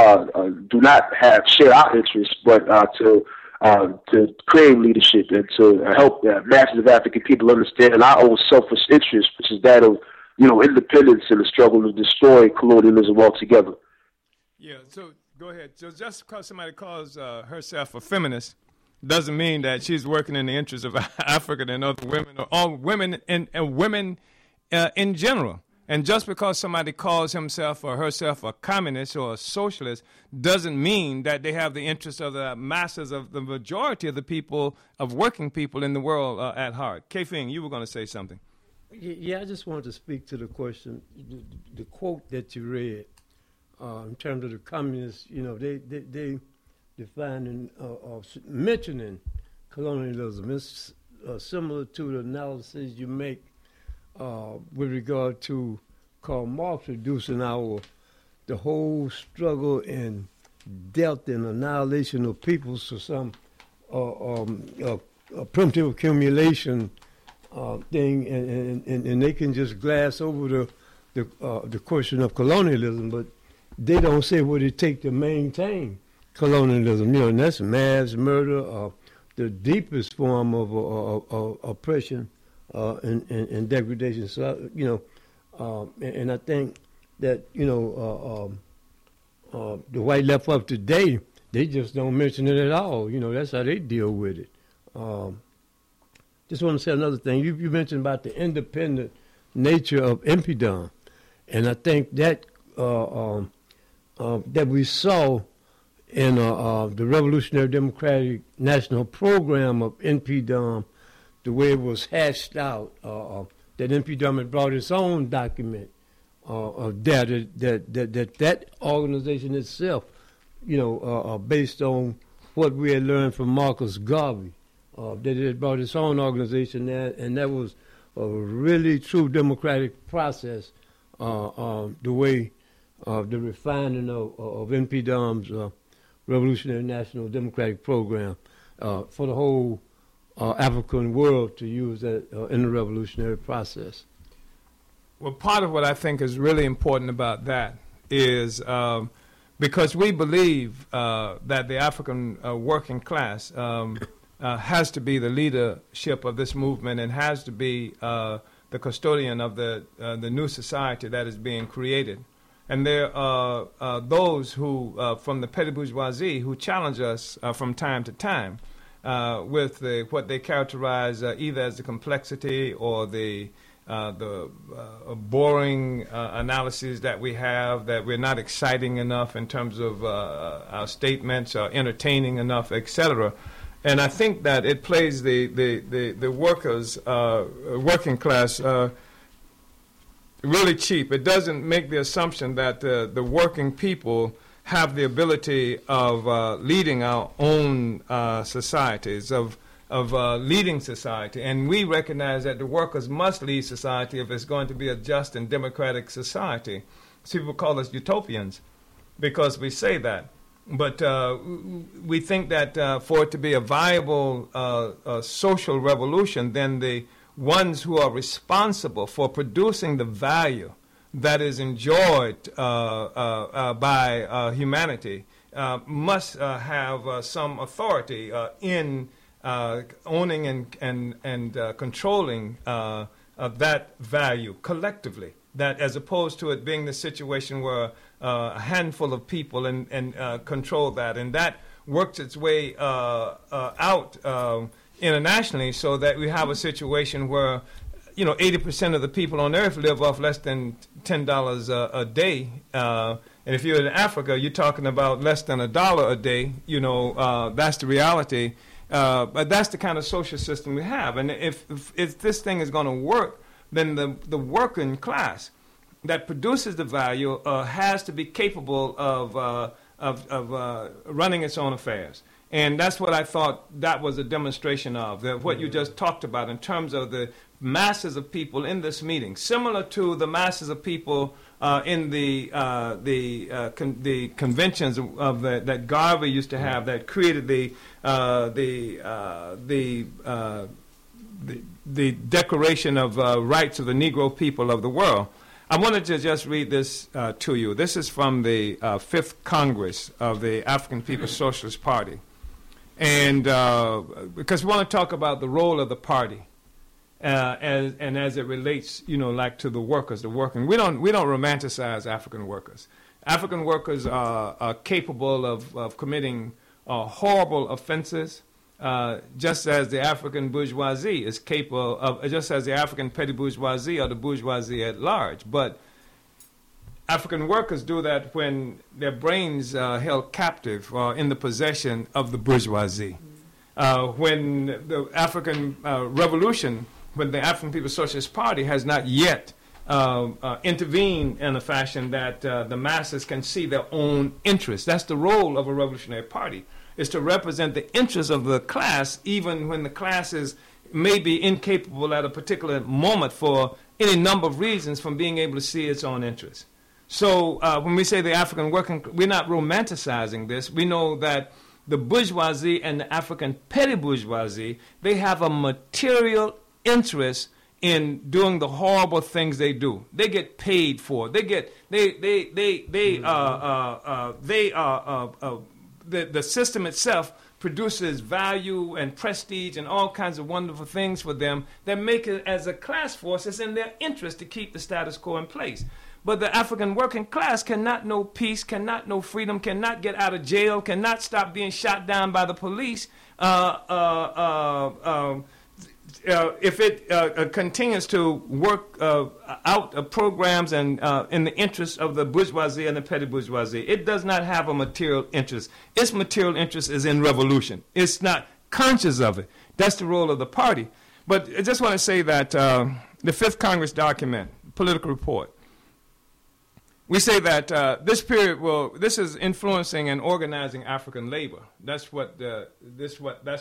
do not share our interests, but to claim leadership and to help masses of African people understand our own selfish interest, which is that of independence and the struggle to destroy colonialism altogether. Yeah, so go ahead. So just because somebody calls herself a feminist doesn't mean that she's working in the interests of Africa and other women or all women and women in general. And just because somebody calls himself or herself a communist or a socialist doesn't mean that they have the interests of the masses of the majority of the people, of working people in the world at heart. K-Fing, you were going to say something. Yeah, I just wanted to speak to the question, the quote that you read in terms of the communists. They defining mentioning colonialism. It's similar to the analysis you make with regard to Karl Marx reducing the whole struggle and death and annihilation of peoples to some primitive accumulation thing, and they can just glass over the question of colonialism, but they don't say what it takes to maintain colonialism. And that's mass murder, the deepest form of oppression and degradation. So and I think that the white left of today, they just don't mention it at all. That's how they deal with it. Just want to say another thing. You mentioned about the independent nature of NPDOM, and I think that that we saw in the Revolutionary Democratic National Program of NPDOM, the way it was hashed out, that NPDOM had brought its own document of data that organization itself, based on what we had learned from Marcus Garvey, that it had brought its own organization there, and that was a really true democratic process, the way the refining of NPDOM's Revolutionary National Democratic Program for the whole African world to use that in the revolutionary process. Well, part of what I think is really important about that is because we believe that the African working class has to be the leadership of this movement and has to be the custodian of the new society that is being created. And there are those who, from the petty bourgeoisie, who challenge us from time to time with what they characterize either as the complexity or the boring analyses that we have, that we're not exciting enough in terms of our statements, or entertaining enough, etc. And I think that it plays the workers, working class, really cheap. It doesn't make the assumption that the working people have the ability of leading our own societies, of leading society. And we recognize that the workers must lead society if it's going to be a just and democratic society. So people call us utopians because we say that. But we think that for it to be a viable social revolution, then the ones who are responsible for producing the value that is enjoyed by humanity must have some authority in owning and controlling that value collectively. That, as opposed to it being the situation where a handful of people and control that, and that works its way out internationally, so that we have a situation where 80% of the people on earth live off less than $10 a day. And if you're in Africa, you're talking about less than $1 a day. That's the reality. But that's the kind of social system we have. And if this thing is going to work, then the working class that produces the value has to be capable of running its own affairs. And that's what I thought that was a demonstration of, that what you just talked about in terms of the masses of people in this meeting, similar to the masses of people in the conventions that Garvey used to have, that created the Declaration of Rights of the Negro People of the World. I wanted to just read this to you. This is from the 5th Congress of the African People's Socialist Party. And because we want to talk about the role of the party as it relates, like to the workers, the working. We don't romanticize African workers. African workers are capable of committing horrible offenses, just as the African bourgeoisie is capable of, just as the African petty bourgeoisie or the bourgeoisie at large. But African workers do that when their brains are held captive or in the possession of the bourgeoisie. When the African Revolution, when the African People's Socialist Party has not yet intervened in a fashion that the masses can see their own interests. That's the role of a revolutionary party, is to represent the interests of the class, even when the classes may be incapable at a particular moment for any number of reasons from being able to see its own interests. So when we say the African working, we're not romanticizing this. We know that the bourgeoisie and the African petty bourgeoisie, they have a material interest in doing the horrible things they do. They get paid for. The system itself produces value and prestige and all kinds of wonderful things for them that make it, as a class force, it's in their interest to keep the status quo in place. But the African working class cannot know peace, cannot know freedom, cannot get out of jail, cannot stop being shot down by the police if it continues to work out programs and in the interest of the bourgeoisie and the petty bourgeoisie. It does not have a material interest. Its material interest is in revolution. It's not conscious of it. That's the role of the party. But I just want to say that the 5th Congress document, political report, we say that this is influencing and organizing African labor. That's what this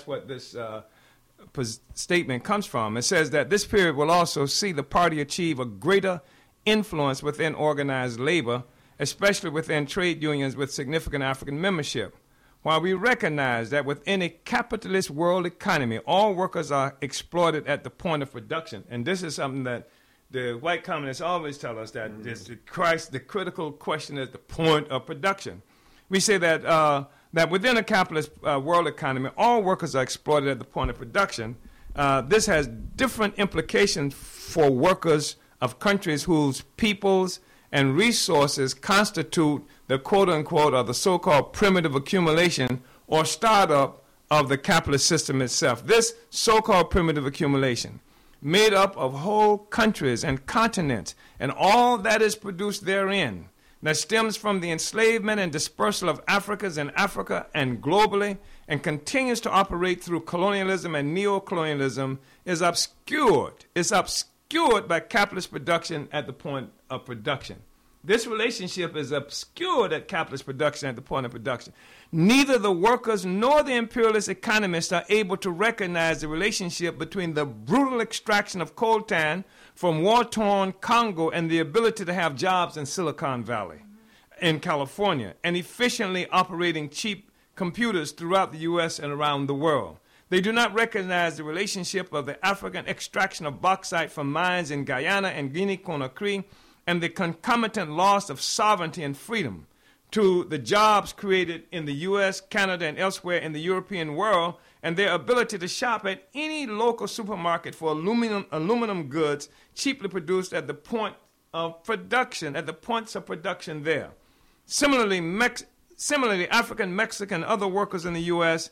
statement comes from. It says that this period will also see the party achieve a greater influence within organized labor, especially within trade unions with significant African membership. While we recognize that within a capitalist world economy, all workers are exploited at the point of production, and this is something that the white communists always tell us, that the critical question is the point of production. We say that that within a capitalist world economy, all workers are exploited at the point of production. This has different implications for workers of countries whose peoples and resources constitute the quote-unquote or the so-called primitive accumulation or startup of the capitalist system itself. This so-called primitive accumulation, made up of whole countries and continents and all that is produced therein, that stems from the enslavement and dispersal of Africans in Africa and globally, and continues to operate through colonialism and neo-colonialism, is obscured. It's obscured by capitalist production at the point of production. This relationship is obscured at capitalist production at the point of production. Neither the workers nor the imperialist economists are able to recognize the relationship between the brutal extraction of coltan from war-torn Congo and the ability to have jobs in Silicon Valley, in California, and efficiently operating cheap computers throughout the U.S. and around the world. They do not recognize the relationship of the African extraction of bauxite from mines in Guyana and Guinea-Conakry and the concomitant loss of sovereignty and freedom to the jobs created in the U.S., Canada, and elsewhere in the European world, and their ability to shop at any local supermarket for aluminum goods cheaply produced at the point of production, at the points of production there. Similarly, African, Mexican, and other workers in the U.S.,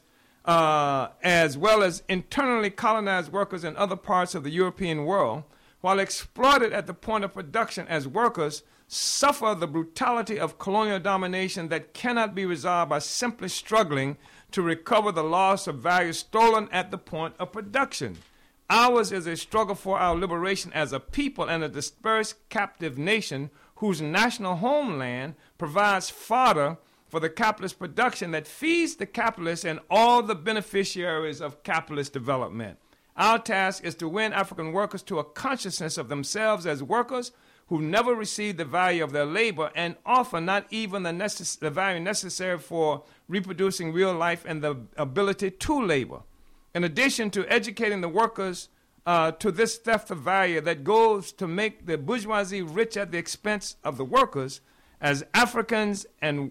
as well as internally colonized workers in other parts of the European world, while exploited at the point of production as workers, suffer the brutality of colonial domination that cannot be resolved by simply struggling to recover the loss of value stolen at the point of production. Ours is a struggle for our liberation as a people and a dispersed captive nation whose national homeland provides fodder for the capitalist production that feeds the capitalists and all the beneficiaries of capitalist development. Our task is to win African workers to a consciousness of themselves as workers who never receive the value of their labor and often not even the value necessary for reproducing real life and the ability to labor. In addition to educating the workers to this theft of value that goes to make the bourgeoisie rich at the expense of the workers, as Africans,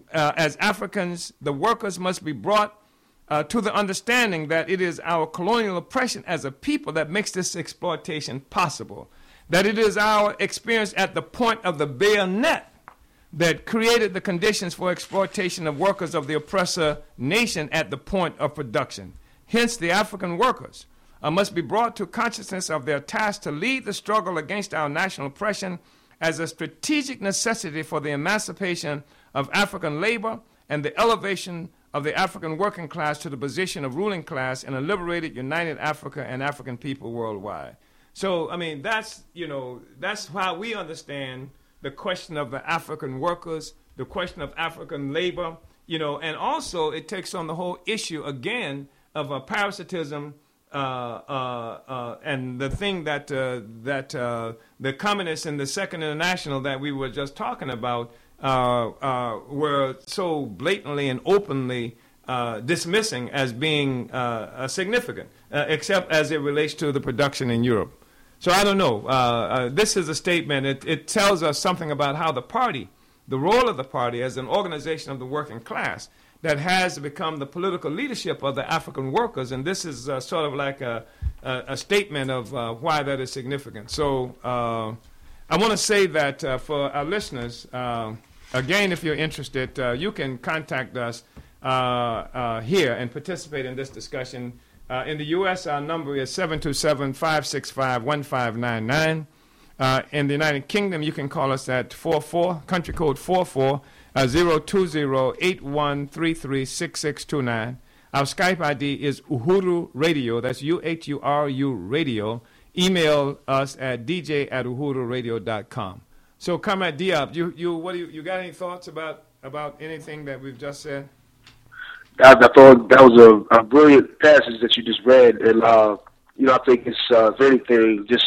the workers must be brought to the understanding that it is our colonial oppression as a people that makes this exploitation possible, that it is our experience at the point of the bayonet that created the conditions for exploitation of workers of the oppressor nation at the point of production. Hence, the African workers must be brought to consciousness of their task to lead the struggle against our national oppression as a strategic necessity for the emancipation of African labor and the elevation of the African working class to the position of ruling class in a liberated, united Africa and African people worldwide. So, I mean, that's how we understand the question of the African workers, the question of African labor, and also it takes on the whole issue again of parasitism and the thing that the communists in the Second International that we were just talking about were so blatantly and openly dismissing as being significant, except as it relates to the production in Europe. So I don't know. This is a statement. It tells us something about how the party, the role of the party as an organization of the working class that has become the political leadership of the African workers, and this is sort of like a statement of why that is significant. So I want to say that for our listeners, again, if you're interested, you can contact us here and participate in this discussion. In the U.S., our number is 727-565-1599. In the United Kingdom, you can call us at country code 020-8133-6629. Our Skype ID is Uhuru Radio. That's UHURU Radio. Email us at dj@uhururadio.com. So, Comrade Diop, you got any thoughts about anything that we've just said? I thought that was a brilliant passage that you just read, and I think it's if anything just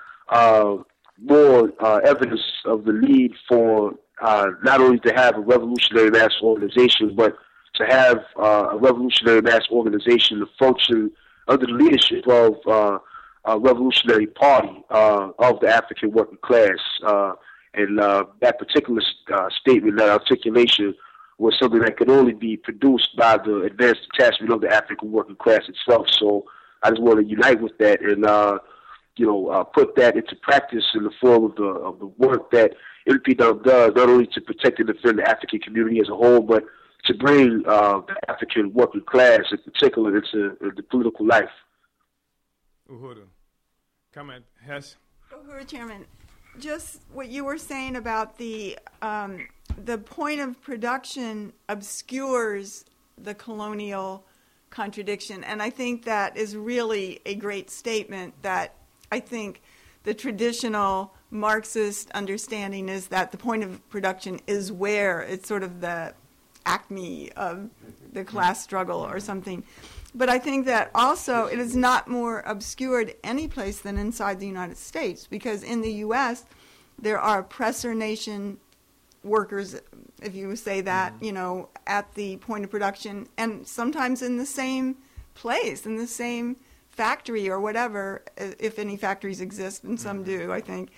more evidence of the need for not only to have a revolutionary mass organization, but to have a revolutionary mass organization to function under the leadership of a revolutionary party of the African working class. And that particular statement, that articulation, was something that could only be produced by the advanced detachment of the African working class itself. So I just want to unite with that and put that into practice in the form of the work that NPW does, not only to protect and defend the African community as a whole, but to bring the African working class, in particular, into the political life. Uhuru. Comment, Hess. Uhuru, Chairman, just what you were saying about the point of production obscures the colonial contradiction, and I think that is really a great statement. That I think the traditional Marxist understanding is that the point of production is where it's sort of the acme of the class struggle or something. But I think that also it is not more obscured any place than inside the United States, because in the U.S. there are oppressor nation workers, if you say that, at the point of production, and sometimes in the same place, in the same factory or whatever, if any factories exist, and some do, I think,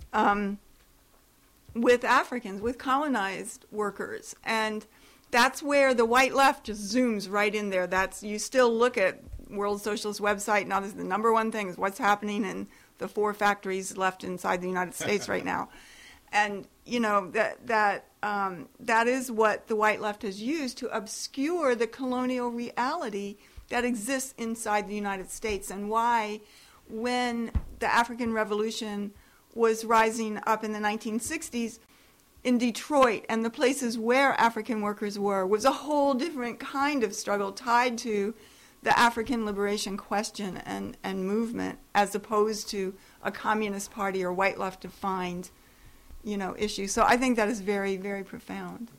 with Africans, with colonized workers. And that's where the white left just zooms right in there. You still look at World Socialist website, now this is the number one thing is what's happening in the 4 factories left inside the United States right now. And, that is what the white left has used to obscure the colonial reality that exists inside the United States, and why when the African Revolution was rising up in the 1960s in Detroit and the places where African workers were was a whole different kind of struggle tied to the African liberation question and movement, as opposed to a communist party or white left defined issue. So I think that is very, very profound.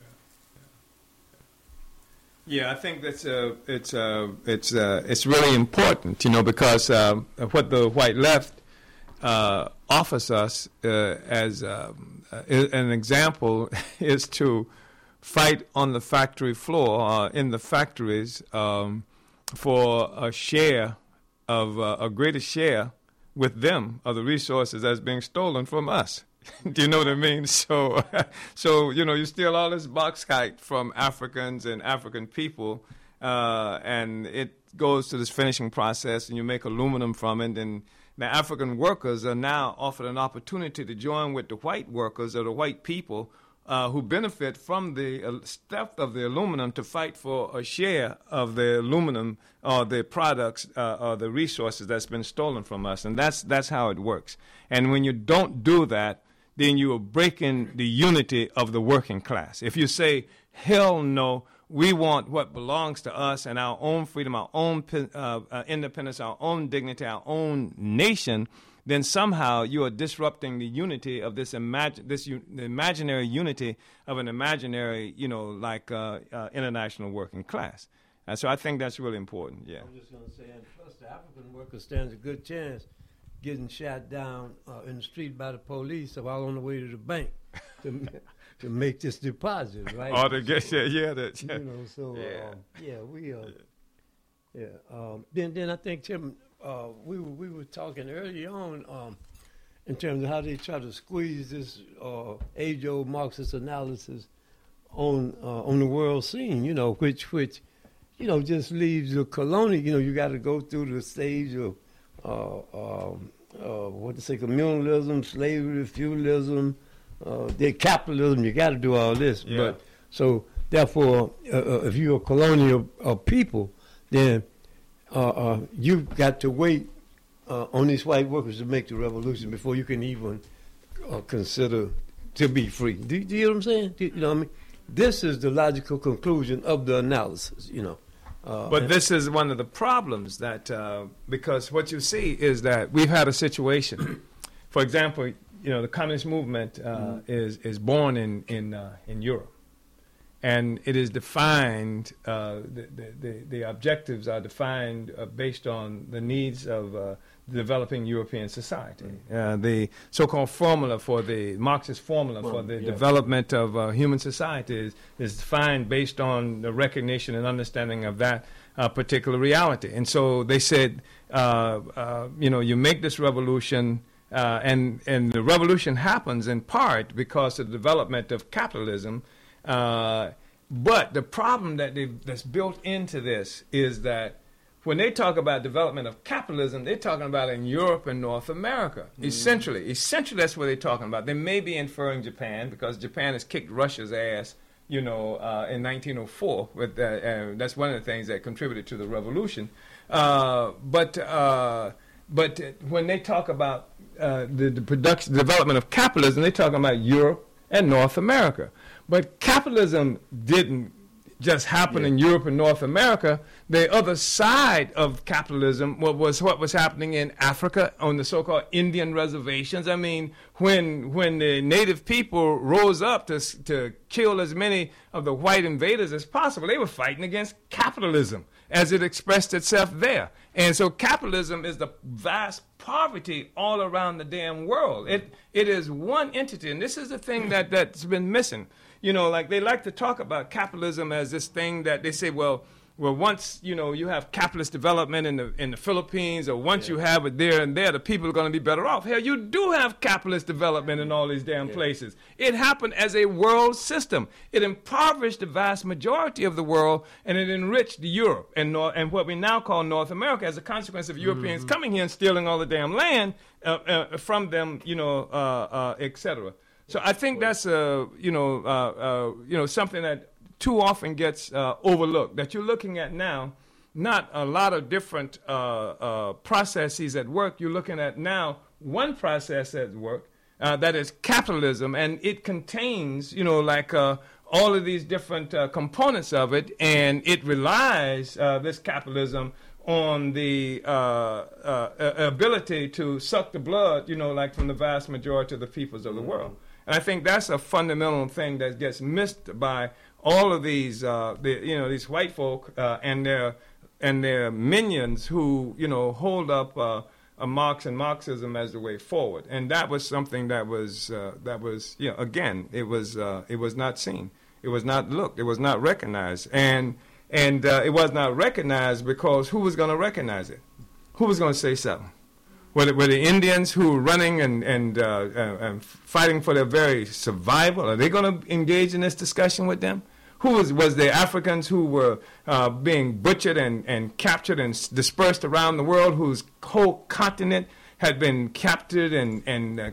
Yeah, I think that's it's really important, because what the white left offers us as an example is to fight on the factory floor, in the factories, for a share of a greater share with them of the resources that's being stolen from us. Do you know what I mean? So you steal all this bauxite from Africans and African people, and it goes to this finishing process, and you make aluminum from it. And the African workers are now offered an opportunity to join with the white workers or the white people who benefit from the theft of the aluminum to fight for a share of the aluminum or the products or the resources that's been stolen from us. And that's how it works. And when you don't do that, then you are breaking the unity of the working class. If you say, hell no, we want what belongs to us and our own freedom, our own independence, our own dignity, our own nation, then somehow you are disrupting the unity of the imaginary unity of an imaginary, international working class. And so I think that's really important, yeah. I'm just going to say, and plus the African worker stands a good chance getting shot down in the street by the police while on the way to the bank to make this deposit, right? Or to get, Then I think, Tim, we were talking early on in terms of how they try to squeeze this age-old Marxist analysis on the world scene, which just leaves the colonial. You got to go through the stage of communalism, slavery, feudalism, the capitalism. You got to do all this. Yeah. But so therefore, if you're a colonial people, then you've got to wait on these white workers to make the revolution before you can even consider to be free. Do you know what I'm saying? You know what I mean? This is the logical conclusion of the analysis, But this is one of the problems that, because what you see is that we've had a situation. For example, the communist movement is born in Europe, and it is defined. The objectives are defined based on the needs of developing European society. The so-called formula for the Marxist formula for the development of human society is defined based on the recognition and understanding of that particular reality. And so they said, you make this revolution, and the revolution happens in part because of the development of capitalism. But the problem that's built into this is that when they talk about development of capitalism, they're talking about in Europe and North America, essentially. Essentially, that's what they're talking about. They may be inferring Japan, because Japan has kicked Russia's ass, in 1904. That's one of the things that contributed to the revolution. But when they talk about the development of capitalism, they're talking about Europe and North America. But capitalism didn't just happen in Europe and North America. The other side of capitalism was what was happening in Africa on the so-called Indian reservations. I mean, when the native people rose up to kill as many of the white invaders as possible, they were fighting against capitalism as it expressed itself there. And so capitalism is the vast poverty all around the damn world. It is one entity, and this is the thing that's been missing. Like they like to talk about capitalism as this thing that they say, well, once you have capitalist development in the Philippines, or once you have it there and there, the people are going to be better off. Hell, you do have capitalist development in all these damn places. It happened as a world system. It impoverished the vast majority of the world, and it enriched Europe and what we now call North America as a consequence of Europeans coming here and stealing all the damn land from them, etc. So I think that's something that too often gets overlooked, that you're looking at now, not a lot of different processes at work. You're looking at now one process at work, that is capitalism, and it contains, all of these different components of it, and it relies, this capitalism, on the ability to suck the blood, from the vast majority of the peoples of the world. And I think that's a fundamental thing that gets missed by all of these, these white folk and their minions who, hold up Marx and Marxism as the way forward. And that was something that was again, it was not seen, it was not looked, it was not recognized, and it was not recognized because who was going to recognize it? Who was going to say something? Were the Indians who were running and fighting for their very survival? Are they going to engage in this discussion with them? Who was the Africans who were being butchered and captured and dispersed around the world, whose whole continent had been captured and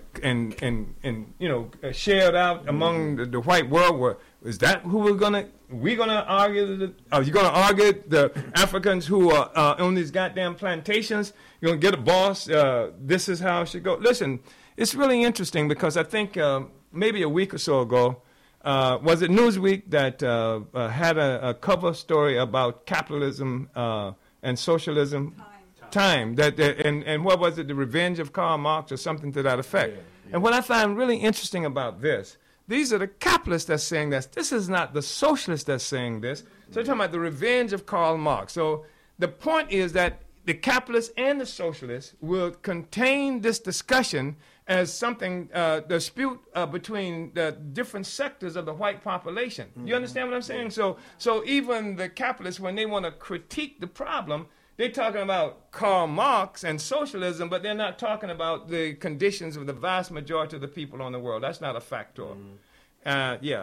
shared out among the white world? Is that who we're gonna argue? Are you gonna argue the Africans who are on these goddamn plantations? You're gonna get a boss. This is how it should go. Listen, it's really interesting because I think maybe a week or so ago, was it Newsweek that had a cover story about capitalism and socialism? Time. And what was it? The Revenge of Karl Marx or something to that effect. Yeah. And what I find really interesting about this, these are the capitalists that's saying this. This is not the socialists that's saying this. So they're talking about the revenge of Karl Marx. So the point is that the capitalists and the socialists will contain this discussion as something, dispute between the different sectors of the white population. You understand what I'm saying? So even the capitalists, when they want to critique the problem, they're talking about Karl Marx and socialism, but they're not talking about the conditions of the vast majority of the people on the world. That's not a factor. Yeah.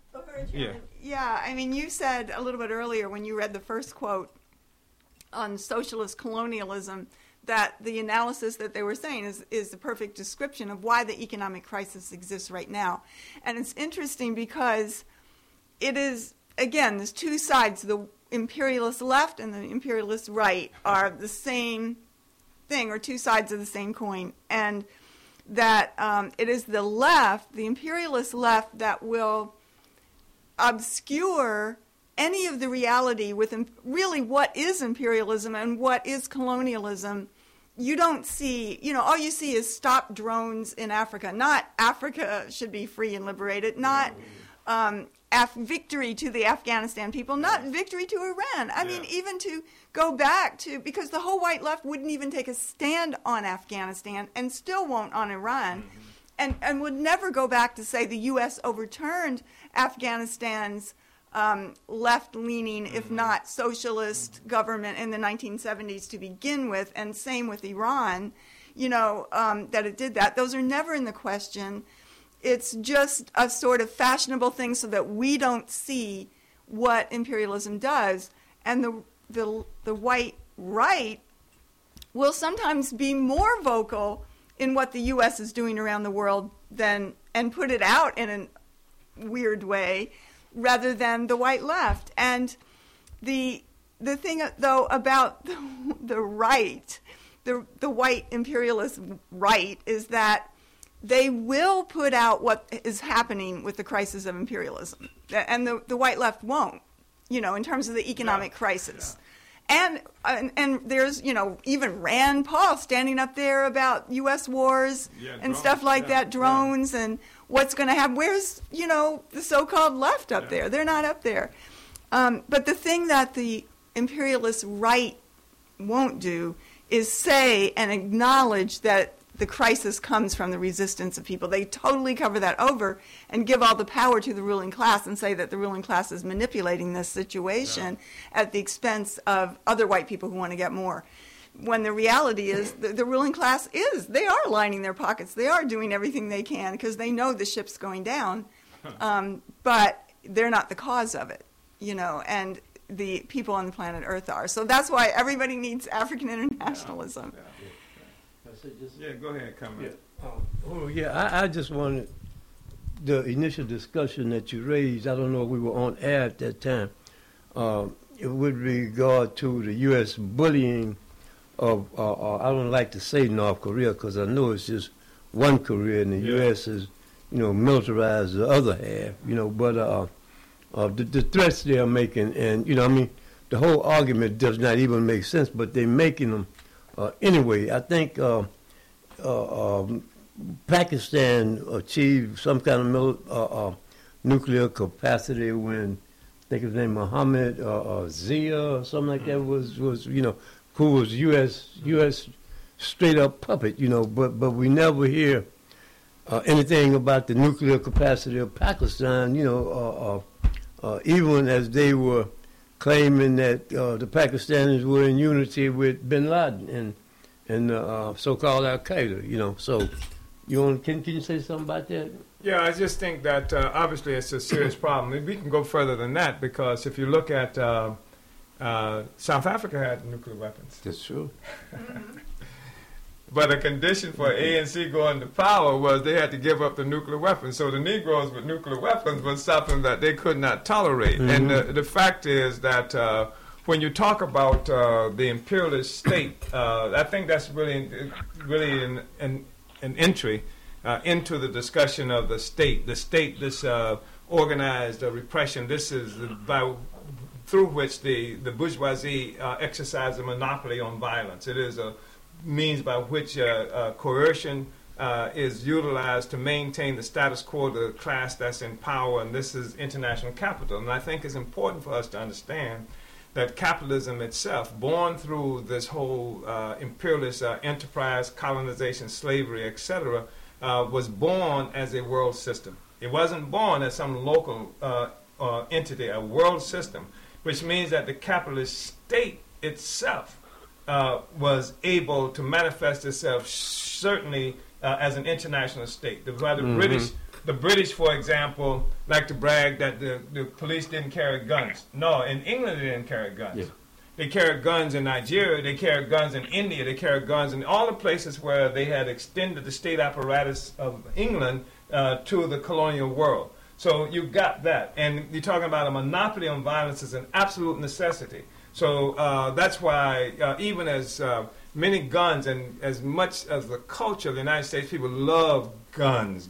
Yeah, I mean, you said a little bit earlier when you read the first quote on socialist colonialism that the analysis that they were saying is the perfect description of why the economic crisis exists right now. And it's interesting because it is, again, there's two sides. The imperialist left and the imperialist right are the same thing, or two sides of the same coin, and that it is the left, the imperialist left, that will obscure any of the reality with really what is imperialism and what is colonialism. You don't see, all you see is stop drones in Africa, not Africa should be free and liberated, not victory to the Afghanistan people, not victory to Iran. I mean, even to go back to, because the whole white left wouldn't even take a stand on Afghanistan and still won't on Iran, and would never go back to say the U.S. overturned Afghanistan's left-leaning, if not socialist government in the 1970s to begin with, and same with Iran, that it did that. Those are never in the question. It's just a sort of fashionable thing so that we don't see what imperialism does. And the white right will sometimes be more vocal in what the U.S. is doing around the world and put it out in a weird way rather than the white left. And the thing, though, about the right, the white imperialist right, is that they will put out what is happening with the crisis of imperialism, and the white left won't, in terms of the economic crisis. And there's, even Rand Paul standing up there about U.S. wars and drones, stuff like that, drones, and what's going to happen. Where's, the so-called left up there? They're not up there. But the thing that the imperialist right won't do is say and acknowledge that the crisis comes from the resistance of people. They totally cover that over and give all the power to the ruling class and say that the ruling class is manipulating this situation at the expense of other white people who want to get more. When the reality is the ruling class they are lining their pockets. They are doing everything they can because they know the ship's going down, but they're not the cause of it, and the people on the planet Earth are. So that's why everybody needs African internationalism. Yeah, go ahead, Comrade. I just wanted the initial discussion that you raised. I don't know if we were on air at that time. With regard to the U.S. bullying of, I don't like to say North Korea because I know it's just one Korea and the U.S. is, militarized the other half, but the threats they are making, and, the whole argument does not even make sense, but they're making them anyway. I think Pakistan achieved some kind of nuclear capacity when, I think his name Mohammed Zia or something like that was who was U.S. straight up puppet, but we never hear anything about the nuclear capacity of Pakistan, even as they were claiming that the Pakistanis were in unity with bin Laden and so-called Al-Qaeda, So can you say something about that? Yeah, I just think that obviously it's a serious problem. We can go further than that because if you look at South Africa had nuclear weapons. That's true. But a condition for ANC going to power was they had to give up the nuclear weapons. So the Negroes with nuclear weapons was something that they could not tolerate. And the fact is that when you talk about the imperialist state, I think that's really an entry into the discussion of the state. The state, this organized repression, this is through which the bourgeoisie exercise a monopoly on violence. It is a means by which coercion is utilized to maintain the status quo of the class that's in power, and this is international capital. And I think it's important for us to understand that capitalism itself, born through this whole imperialist enterprise, colonization, slavery, etc., was born as a world system. It wasn't born as some local entity, a world system, which means that the capitalist state itself was able to manifest itself certainly as an international state. The British, for example, like to brag that the police didn't carry guns. No, in England they didn't carry guns. Yeah. They carried guns in Nigeria, they carried guns in India, they carried guns in all the places where they had extended the state apparatus of England to the colonial world. So you got that. And you're talking about a monopoly on violence is an absolute necessity. So that's why even as many guns and as much as the culture of the United States, people love guns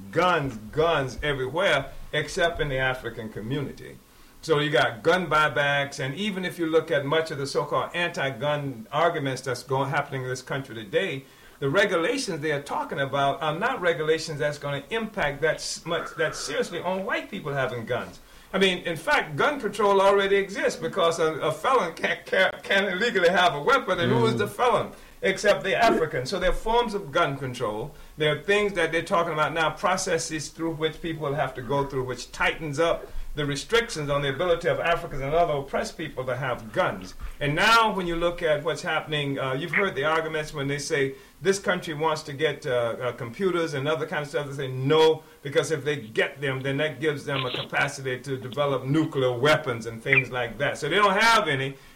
everywhere except in the African community. So you got gun buybacks, and even if you look at much of the so-called anti-gun arguments that's happening in this country today, the regulations they are talking about are not regulations that's going to impact that seriously on white people having guns. I mean, in fact, gun control already exists because a felon can't illegally have a weapon, and who is the felon? Except the African. So there are forms of gun control. There are things that they're talking about now, processes through which people will have to go through, which tightens up the restrictions on the ability of Africans and other oppressed people to have guns. And now when you look at what's happening, you've heard the arguments when they say this country wants to get computers and other kind of stuff. They say no, because if they get them, then that gives them a capacity to develop nuclear weapons and things like that. So they don't have any,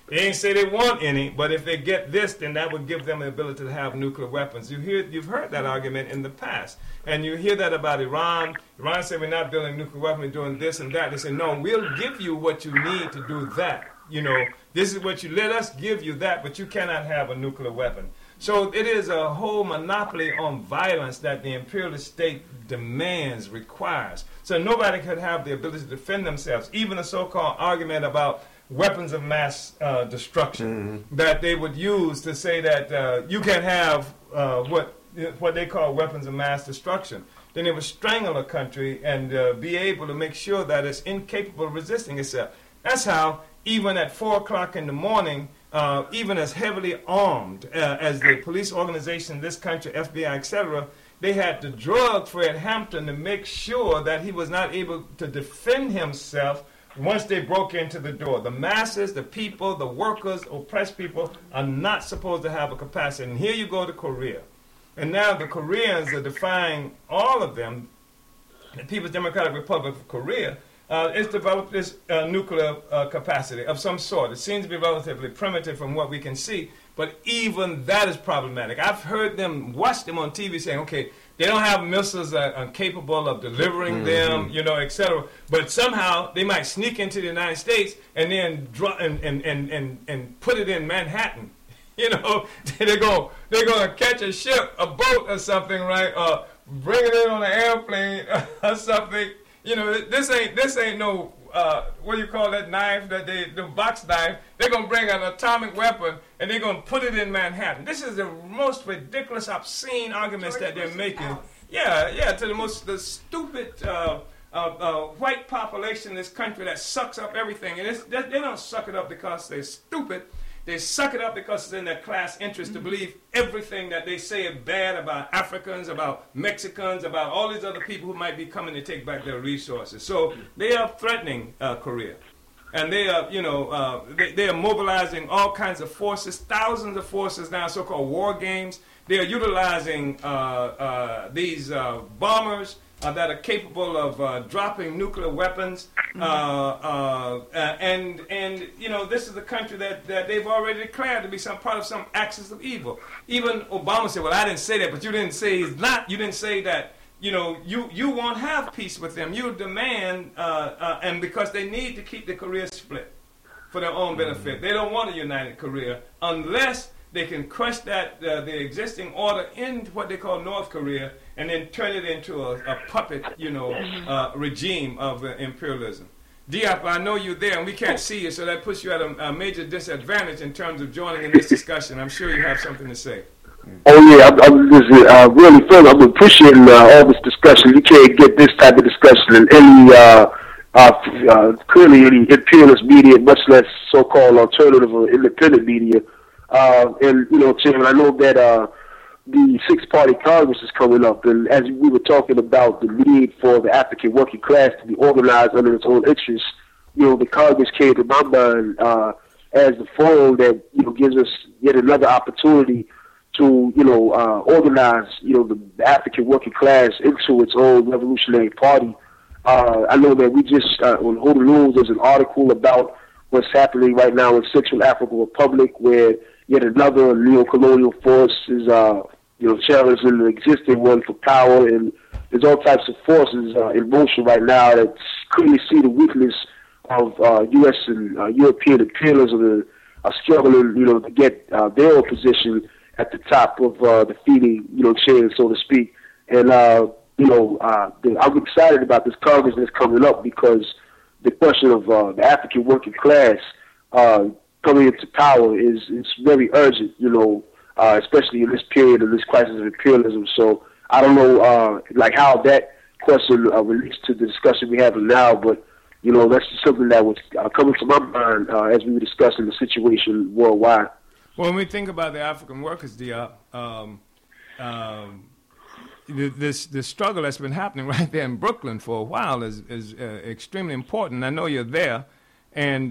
They ain't say they want any, but if they get this, then that would give them the ability to have nuclear weapons. You've heard that argument in the past. And you hear that about Iran. Iran said, we're not building nuclear weapons, we're doing this and that. They say, no, we'll give you what you need to do that. You know, this is what you let us give you that, but you cannot have a nuclear weapon. So it is a whole monopoly on violence that the imperialist state demands, requires. So nobody could have the ability to defend themselves. Even a so-called argument about weapons of mass destruction that they would use to say that you can have what they call weapons of mass destruction. Then it would strangle a country and be able to make sure that it's incapable of resisting itself. That's how, even at 4 o'clock in the morning, even as heavily armed as the police organization in this country, FBI, etc., they had to drug Fred Hampton to make sure that he was not able to defend himself once they broke into the door. The masses, the people, the workers, oppressed people are not supposed to have a capacity. And here you go to Korea. And now the Koreans are defying all of them. The People's Democratic Republic of Korea it's developed this nuclear capacity of some sort. It seems to be relatively primitive from what we can see, but even that is problematic. I've heard them, watch them on TV saying, okay, they don't have missiles that are capable of delivering them, you know, etc. But somehow they might sneak into the United States and then and put it in Manhattan. You know, they're going to catch a ship, a boat or something, right? Or bring it in on an airplane or something. You know, this ain't no what do you call that knife, the box knife. They're gonna bring an atomic weapon and they're gonna put it in Manhattan. This is the most ridiculous, obscene arguments that they're making. Yeah, to the stupid white population in this country that sucks up everything, and they don't suck it up because they're stupid. They suck it up because it's in their class interest to believe everything that they say is bad about Africans, about Mexicans, about all these other people who might be coming to take back their resources. So they are threatening Korea. And they are, they are mobilizing all kinds of forces, thousands of forces now, so-called war games. They are utilizing these bombers that are capable of dropping nuclear weapons, and this is a country that they've already declared to be some part of some axis of evil. Even Obama said, "Well, I didn't say that, but you didn't say he's not. You didn't say that. You won't have peace with them. You demand, and because they need to keep the Korea split for their own benefit. They don't want a united Korea unless they can crush the existing order in what they call North Korea and then turn it into a puppet, regime of imperialism." Diop, I know you're there and we can't see you, so that puts you at a major disadvantage in terms of joining in this discussion. I'm sure you have something to say. Oh yeah, I'm just really feeling. I'm appreciating all this discussion. You can't get this type of discussion in any clearly any imperialist media, much less so-called alternative or independent media. And Chairman, I know that the six-party Congress is coming up, and as we were talking about the need for the African working class to be organized under its own interests, the Congress came to my mind as the forum that gives us yet another opportunity to organize the African working class into its own revolutionary party. I know that we just on Who Rules there's an article about what's happening right now in Central African Republic, where yet another neo-colonial force is challenging the existing one for power, and there's all types of forces in motion right now that clearly see the weakness of U.S. and European imperialism and are struggling, to get their own position at the top of the feeding, chain, so to speak. And I'm excited about this Congress that's coming up because the question of the African working class coming into power is very urgent, especially in this period of this crisis of imperialism. So I don't know how that question relates to the discussion we have now, but that's just something that was coming to my mind as we were discussing the situation worldwide. Well, when we think about the African workers, Diop, this struggle that's been happening right there in Brooklyn for a while is extremely important. I know you're there, and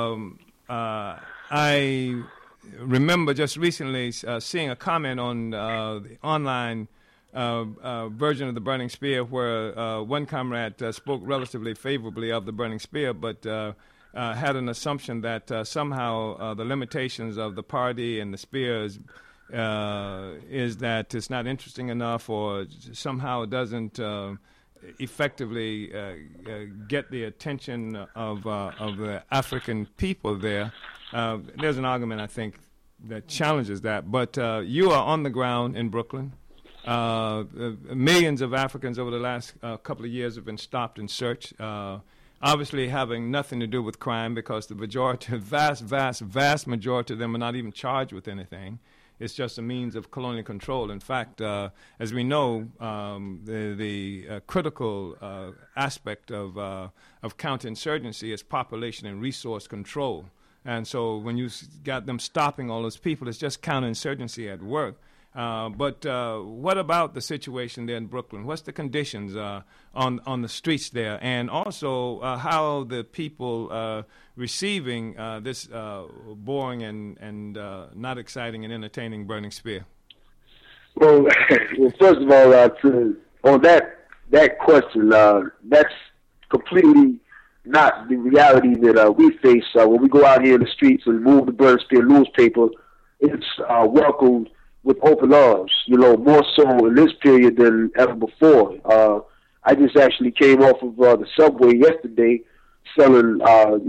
I remember just recently seeing a comment on the online version of the Burning Spear where one comrade spoke relatively favorably of the Burning Spear, but had an assumption that somehow the limitations of the party and the Spears is that it's not interesting enough, or somehow it doesn't effectively get the attention of the African people there. There's an argument, I think, that challenges that. But you are on the ground in Brooklyn. Millions of Africans over the last couple of years have been stopped and searched, obviously having nothing to do with crime, because the majority, vast majority of them are not even charged with anything. It's just a means of colonial control. In fact, as we know, the critical aspect of counterinsurgency is population and resource control. And so when you got them stopping all those people, it's just counterinsurgency at work. But what about the situation there in Brooklyn? What's the conditions on the streets there? And also how the people receiving this boring and not exciting and entertaining Burning Spear? Well, first of all, on that question, that's completely not the reality that we face when we go out here in the streets and move the Burning Spear newspaper. It's welcomed with open arms, more so in this period than ever before. I just actually came off of the subway yesterday selling, a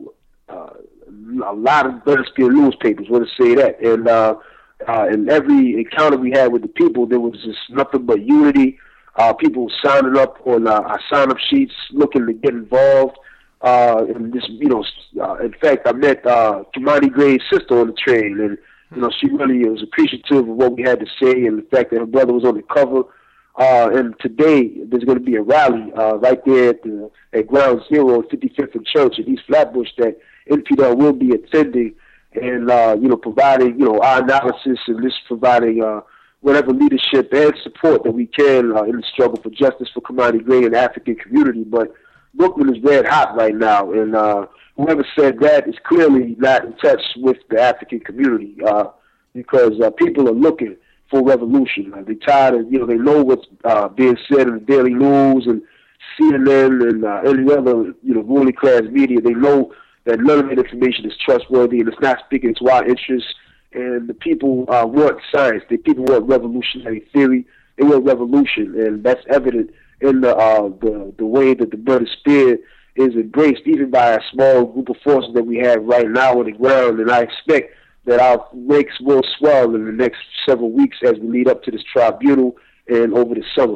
lot of Burning Spear newspapers, want to say that. And in every encounter we had with the people, there was just nothing but unity. People signing up on our sign-up sheets, looking to get involved. And just, in fact, I met Kimani Gray's sister on the train, and she really was appreciative of what we had to say and the fact that her brother was on the cover. And today there's going to be a rally right there at Ground Zero at 55th and Church in East Flatbush that NPW will be attending, and providing our analysis and just providing whatever leadership and support that we can in the struggle for justice for Kimani Gray and the African community. But Brooklyn is red hot right now, and whoever said that is clearly not in touch with the African community, because people are looking for revolution. They're tired of, they know what's being said in the Daily News and CNN and any other, ruling class media. They know that none of that information is trustworthy and it's not speaking to our interests. And the people want science. The people want revolutionary theory. They want revolution, and that's evident in the way that the Burning Spear is embraced, even by a small group of forces that we have right now on the ground. And I expect that our ranks will swell in the next several weeks as we lead up to this tribunal and over the summer.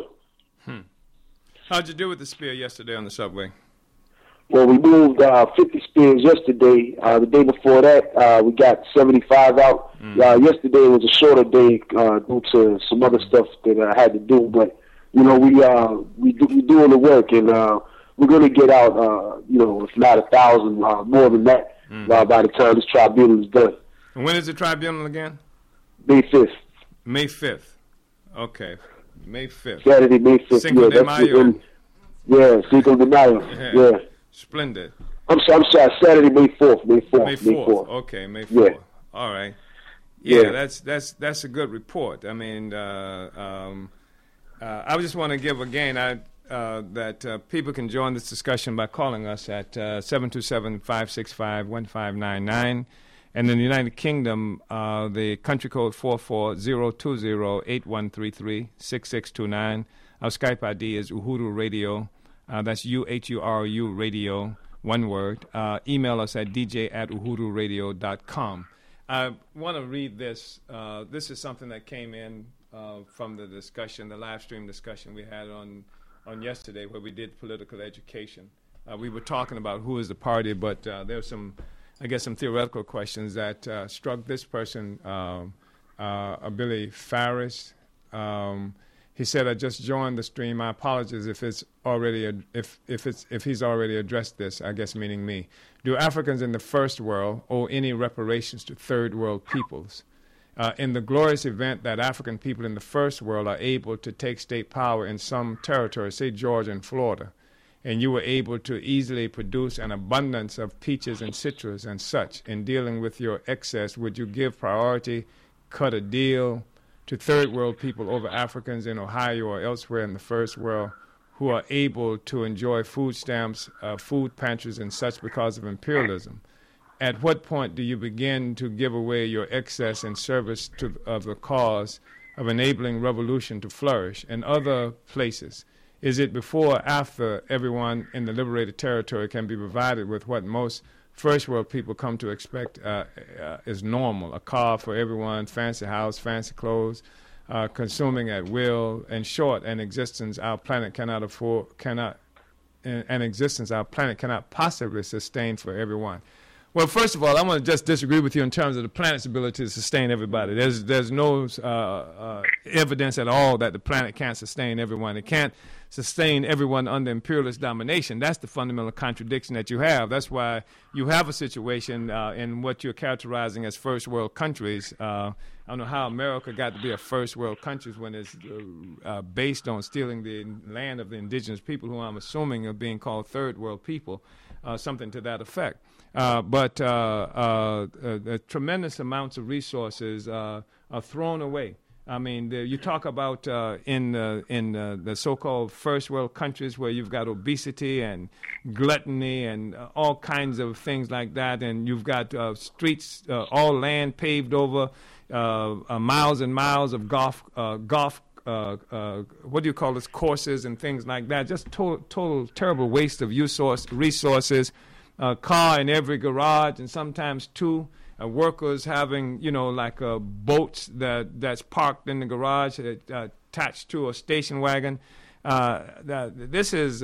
How'd you do with the spear yesterday on the subway? Well, we moved 50 spears yesterday. The day before that, we got 75 out. Yesterday was a shorter day due to some other stuff that I had to do. But, we're doing the work, and we're going to get out, if not 1,000, more than that by the time this tribunal is done. And when is the tribunal again? May 5th. May 5th. Okay. May 5th. Saturday, May 5th. Cinco de Mayo. Cinco de Mayo. Yeah. Splendid. I'm sorry. Saturday, May 4th. May 4th. Okay, May 4th. Yeah. All right. Yeah, that's a good report. I mean, I just want to give again that people can join this discussion by calling us at 727-565-1599. And in the United Kingdom, the country code 44020-8133-6629. Our Skype ID is Uhuru Radio. That's UHURU Radio, one word. Email us at dj@uhururadio.com. I want to read this. This is something that came in from the discussion, the live stream discussion we had on yesterday where we did political education. We were talking about who is the party, but there were some theoretical questions that struck this person, Billy Farris. He said, "I just joined the stream. My apologies if he's already addressed this. I guess meaning me. Do Africans in the first world owe any reparations to third world peoples? In the glorious event that African people in the first world are able to take state power in some territory, say Georgia and Florida, and you were able to easily produce an abundance of peaches and citrus and such, in dealing with your excess, would you give priority, cut a deal to third world people over Africans in Ohio or elsewhere in the first world who are able to enjoy food stamps, food pantries, and such because of imperialism. At what point do you begin to give away your excess in service of the cause of enabling revolution to flourish in other places? Is it before or after everyone in the liberated territory can be provided with what most first world people come to expect is normal? A car for everyone, fancy house, fancy clothes, consuming at will. In short, an existence our planet cannot possibly sustain for everyone. Well, first of all, I want to just disagree with you in terms of the planet's ability to sustain everybody. There's no evidence at all that the planet can't sustain everyone. It can't sustain everyone under imperialist domination. That's the fundamental contradiction that you have. That's why you have a situation in what you're characterizing as first world countries. I don't know how America got to be a first world country when it's based on stealing the land of the indigenous people, who I'm assuming are being called third world people, something to that effect. But tremendous amounts of resources are thrown away. I mean, you talk about in the so-called first world countries where you've got obesity and gluttony and all kinds of things like that, and you've got streets, all land paved over, miles and miles of golf what do you call this, courses and things like that. Just total terrible waste of resources. Car in every garage, and sometimes two. Workers having, boats that's parked in the garage attached to a station wagon. This is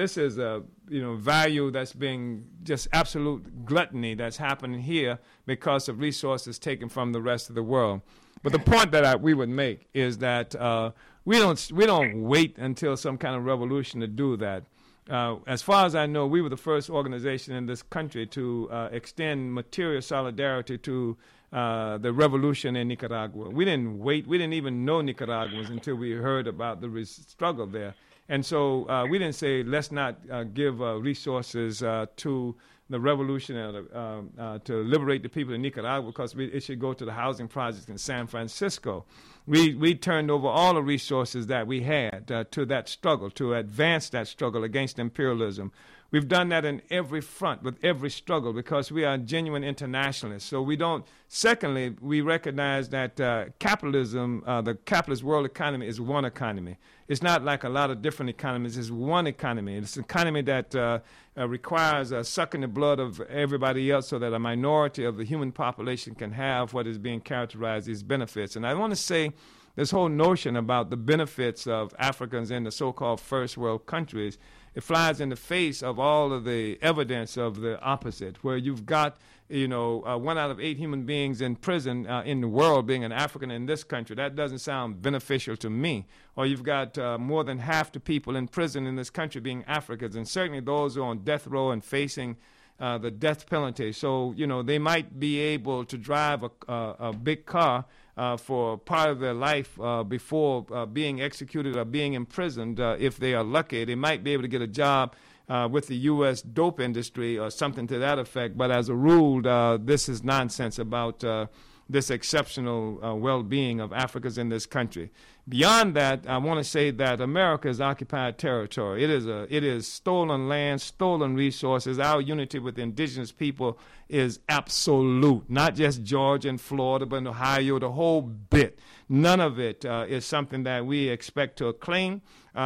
value that's being just absolute gluttony that's happening here because of resources taken from the rest of the world. But the point that we would make is that we don't wait until some kind of revolution to do that. As far as I know, we were the first organization in this country to extend material solidarity to the revolution in Nicaragua. We didn't wait. We didn't even know Nicaraguans until we heard about the struggle there. And so we didn't say, let's not give resources to the revolution to liberate the people in Nicaragua, because it should go to the housing projects in San Francisco. We turned over all the resources that we had to that struggle, to advance that struggle against imperialism. We've done that in every front, with every struggle, because we are genuine internationalists. So we don't. Secondly, we recognize that capitalism, the capitalist world economy, is one economy. It's not like a lot of different economies. It's one economy. It's an economy that requires sucking the blood of everybody else so that a minority of the human population can have what is being characterized as benefits. And I want to say this whole notion about the benefits of Africans in the so-called first world countries, it flies in the face of all of the evidence of the opposite, where you've got, 1 out of 8 human beings in prison in the world being an African in this country. That doesn't sound beneficial to me. Or you've got more than half the people in prison in this country being Africans, and certainly those who are on death row and facing the death penalty. So, they might be able to drive a big car for part of their life before being executed or being imprisoned. If they are lucky, they might be able to get a job with the U.S. dope industry or something to that effect. But as a rule, this is nonsense about this exceptional well-being of Africans in this country. Beyond that, I want to say that America is occupied territory. It is stolen land, stolen resources. Our unity with the indigenous people is absolute, not just Georgia and Florida, but in Ohio, the whole bit. None of it is something that we expect to claim,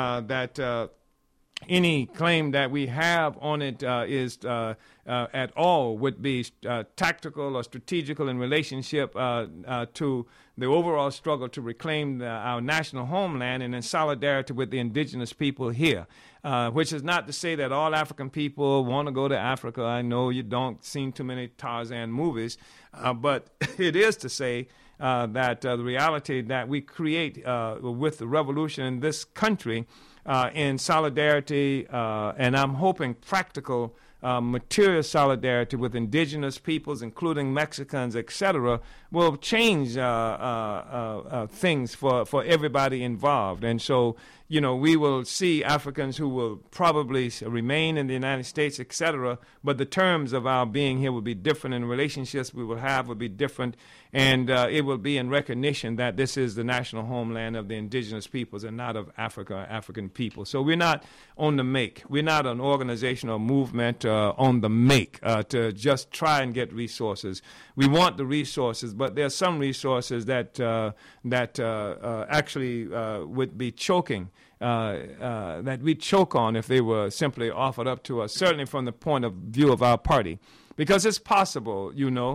any claim that we have on it is at all would be tactical or strategical in relationship to the overall struggle to reclaim our national homeland and in solidarity with the indigenous people here, which is not to say that all African people want to go to Africa. I know you don't see too many Tarzan movies, but it is to say that the reality that we create with the revolution in this country in solidarity, and I'm hoping practical material solidarity with indigenous peoples, including Mexicans, etc., will change things for everybody involved. And so, we will see Africans who will probably remain in the United States, etc., but the terms of our being here will be different, and relationships we will have will be different. And it will be in recognition that this is the national homeland of the indigenous peoples and not of Africa or African people. So we're not on the make. We're not an organization or movement on the make to just try and get resources. We want the resources, but there are some resources that actually would be choking, that we choke on if they were simply offered up to us, certainly from the point of view of our party. Because it's possible,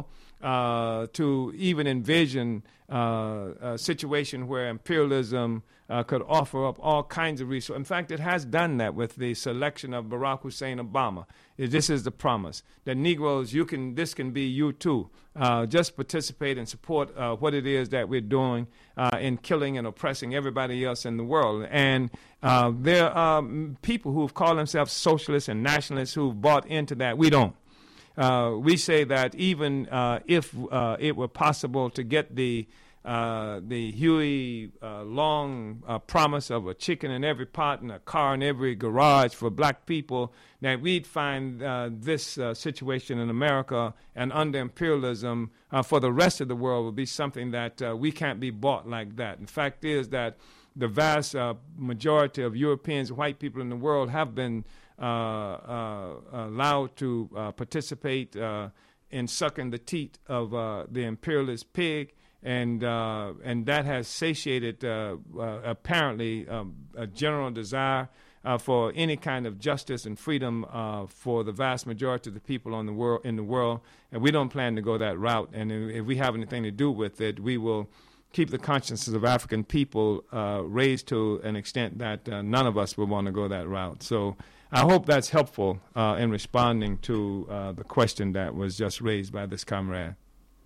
to even envision a situation where imperialism could offer up all kinds of resources. In fact, it has done that with the selection of Barack Hussein Obama. This is the promise that Negroes, this can be you too. Just participate and support what it is that we're doing in killing and oppressing everybody else in the world. And there are people who've called themselves socialists and nationalists who've bought into that. We don't. We say that even if it were possible to get the Huey Long promise of a chicken in every pot and a car in every garage for black people, that we'd find this situation in America and under imperialism for the rest of the world would be something that we can't be bought like that. The fact is that the vast majority of Europeans, white people in the world, have been allowed to participate in sucking the teat of the imperialist pig, and that has satiated apparently a general desire for any kind of justice and freedom for the vast majority of the people in the world, and we don't plan to go that route. And if we have anything to do with it, we will keep the consciences of African people raised to an extent that none of us would want to go that route. So I hope that's helpful in responding to the question that was just raised by this comrade.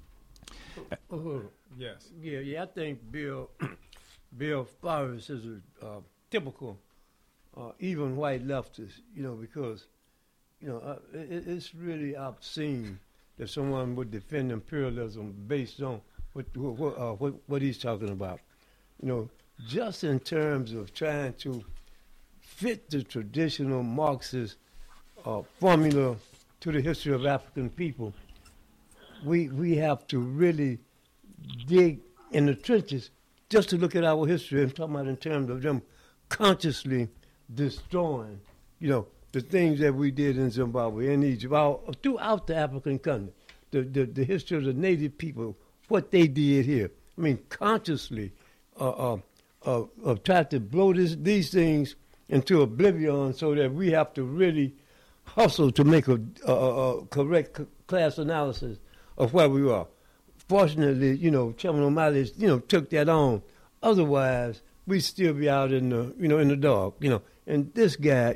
Yes. Yeah. I think Bill Forrest is a typical even white leftist, because it's really obscene that someone would defend imperialism based on what he's talking about. Just in terms of trying to fit the traditional Marxist formula to the history of African people, we have to really dig in the trenches just to look at our history and talk about in terms of them consciously destroying, the things that we did in Zimbabwe and Egypt, throughout the African continent, the history of the native people, what they did here. I mean, consciously tried to blow these things into oblivion so that we have to really hustle to make a correct class analysis of where we are. Fortunately, Chairman O'Malley, took that on. Otherwise, we'd still be out in the, in the dark, And this guy,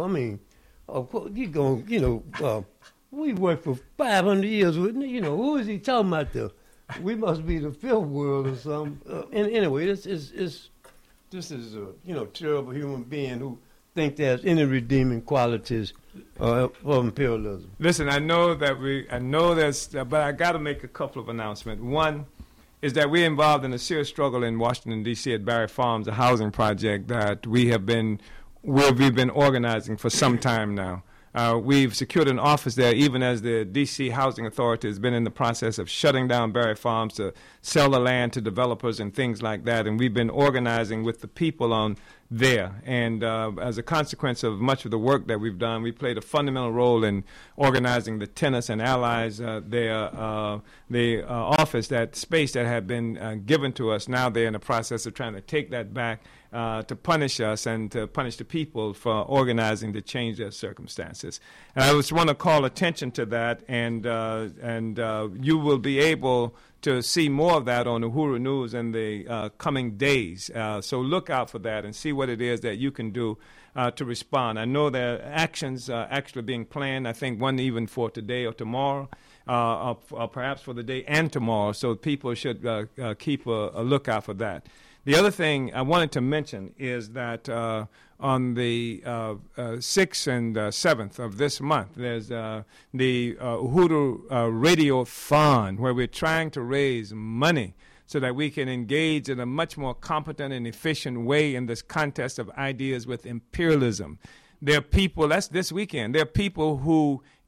we worked for 500 years with, who is he talking about though? We must be the fifth world or something. Anyway, this is a terrible human being who think there's any redeeming qualities of imperialism. Listen, I know there's, but I got to make a couple of announcements. One is that we're involved in a serious struggle in Washington D.C. at Barry Farms, a housing project that we've been organizing for some time now. We've secured an office there, even as the D.C. Housing Authority has been in the process of shutting down Barry Farms to sell the land to developers and things like that. And we've been organizing with the people on there. And as a consequence of much of the work that we've done, we played a fundamental role in organizing the tenants and allies there. The office, that space that had been given to us, now they're in the process of trying to take that back to punish us and to punish the people for organizing to change their circumstances. And I just want to call attention to that, and you will be able to see more of that on Uhuru News in the coming days. So look out for that and see what it is that you can do to respond. I know there are actions actually being planned, I think one even for today or tomorrow, or perhaps for the day and tomorrow, so people should keep a lookout for that. The other thing I wanted to mention is that on the 6th and 7th of this month, there's the Uhuru Radio Fund, where we're trying to raise money so that we can engage in a much more competent and efficient way in this contest of ideas with imperialism. There are people, that's this weekend, there are people who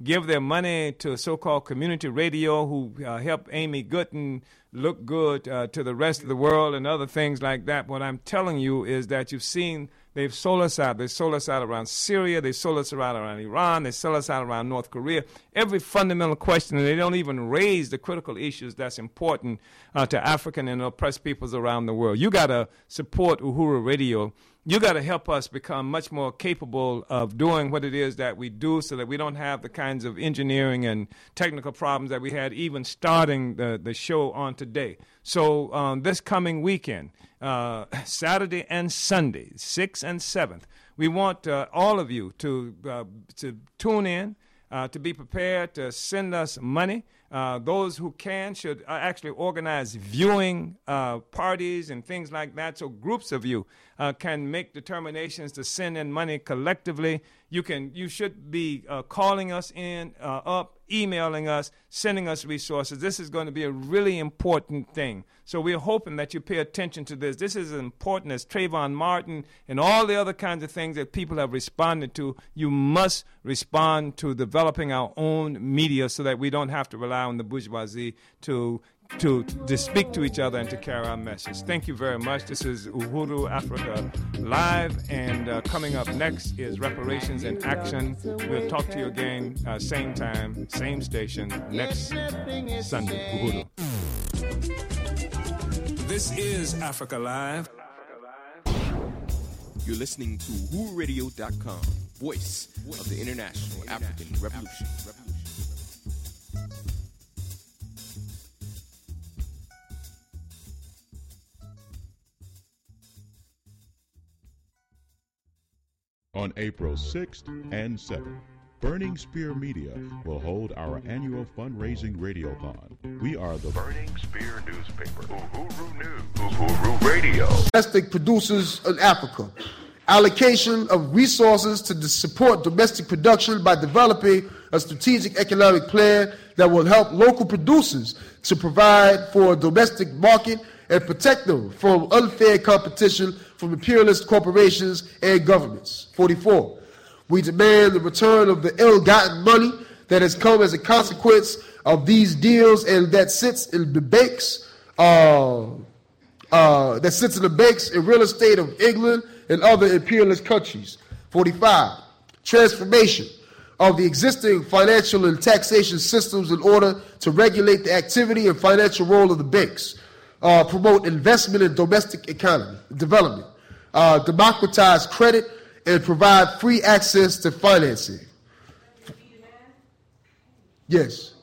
give their money to so-called community radio who help Amy Gooden look good to the rest of the world and other things like that. What I'm telling you is that you've seen they've sold us out. They sold us out around Syria. They sold us around Iran. They sold us out around North Korea. Every fundamental question, and they don't even raise the critical issues that's important to African and oppressed peoples around the world. You got to support Uhuru Radio. You got to help us become much more capable of doing what it is that we do so that we don't have the kinds of engineering and technical problems that we had even starting the show on today. So this coming weekend, Saturday and Sunday, 6th and 7th, we want all of you to tune in, to be prepared to send us money. Those who can should actually organize viewing parties and things like that, so groups of you can make determinations to send in money collectively. You should be calling us up, emailing us, sending us resources. This is going to be a really important thing. So we're hoping that you pay attention to this. This is as important as Trayvon Martin and all the other kinds of things that people have responded to. You must respond to developing our own media so that we don't have to rely on the bourgeoisie to speak to each other and to carry our message. Thank you very much. This is Uhuru Africa Live, and coming up next is Reparations in Action. We'll talk to you again, same time, same station, next Sunday. Uhuru. This is Africa Live. You're listening to WhoRadio.com, voice of the International African Revolution. On April 6th and 7th, Burning Spear Media will hold our annual fundraising radiothon. We are the Burning Spear newspaper, Uhuru News, Uhuru Radio. Domestic producers in Africa. Allocation of resources to support domestic production by developing a strategic economic plan that will help local producers to provide for a domestic market and protect them from unfair competition from imperialist corporations and governments. 44. We demand the return of the ill-gotten money that has come as a consequence of these deals and that sits in the banks, in real estate of England and other imperialist countries. 45. Transformation of the existing financial and taxation systems in order to regulate the activity and financial role of the banks. Promote investment in domestic economy development. Democratize credit and provide free access to financing. Yes.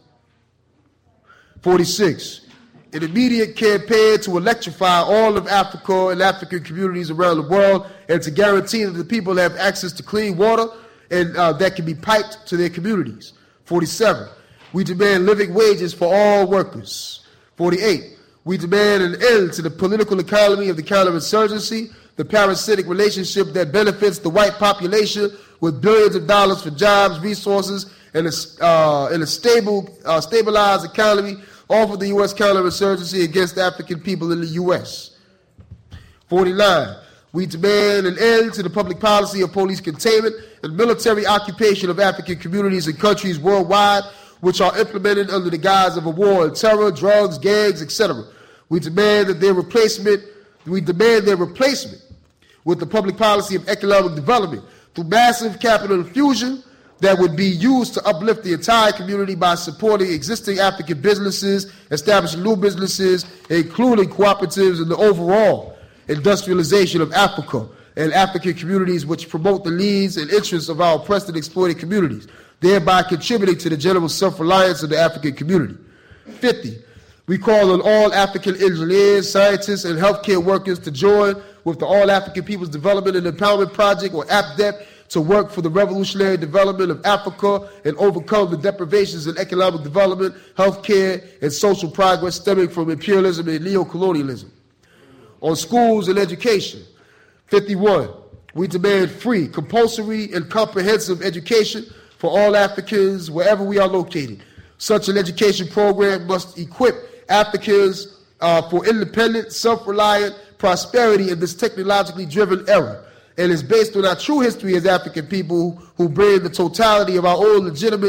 46. An immediate campaign to electrify all of Africa and African communities around the world and to guarantee that the people have access to clean water and that can be piped to their communities. 47. We demand living wages for all workers. 48. We demand an end to the political economy of the counterinsurgency, the parasitic relationship that benefits the white population with billions of dollars for jobs, resources, and a stabilized economy offer the U.S. counterinsurgency against African people in the U.S. 49. We demand an end to the public policy of police containment and military occupation of African communities and countries worldwide, which are implemented under the guise of a war on terror, drugs, gangs, etc. We demand their replacement with the public policy of economic development through massive capital infusion that would be used to uplift the entire community by supporting existing African businesses, establishing new businesses, including cooperatives, and the overall industrialization of Africa and African communities, which promote the needs and interests of our oppressed and exploited communities, thereby contributing to the general self-reliance of the African community. 50. We call on all African engineers, scientists, and healthcare workers to join with the All African People's Development and Empowerment Project, or APDEP, to work for the revolutionary development of Africa and overcome the deprivations in economic development, healthcare, and social progress stemming from imperialism and neocolonialism. On schools and education. 51. We demand free, compulsory, and comprehensive education for all Africans wherever we are located. Such an education program must equip Africans for independent, self-reliant prosperity in this technologically driven era, and is based on our true history as African people who bring the totality of our own legitimate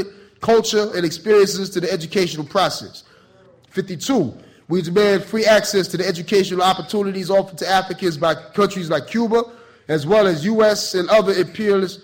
culture, and experiences to the educational process. 52, we demand free access to the educational opportunities offered to Africans by countries like Cuba, as well as U.S. and other imperialist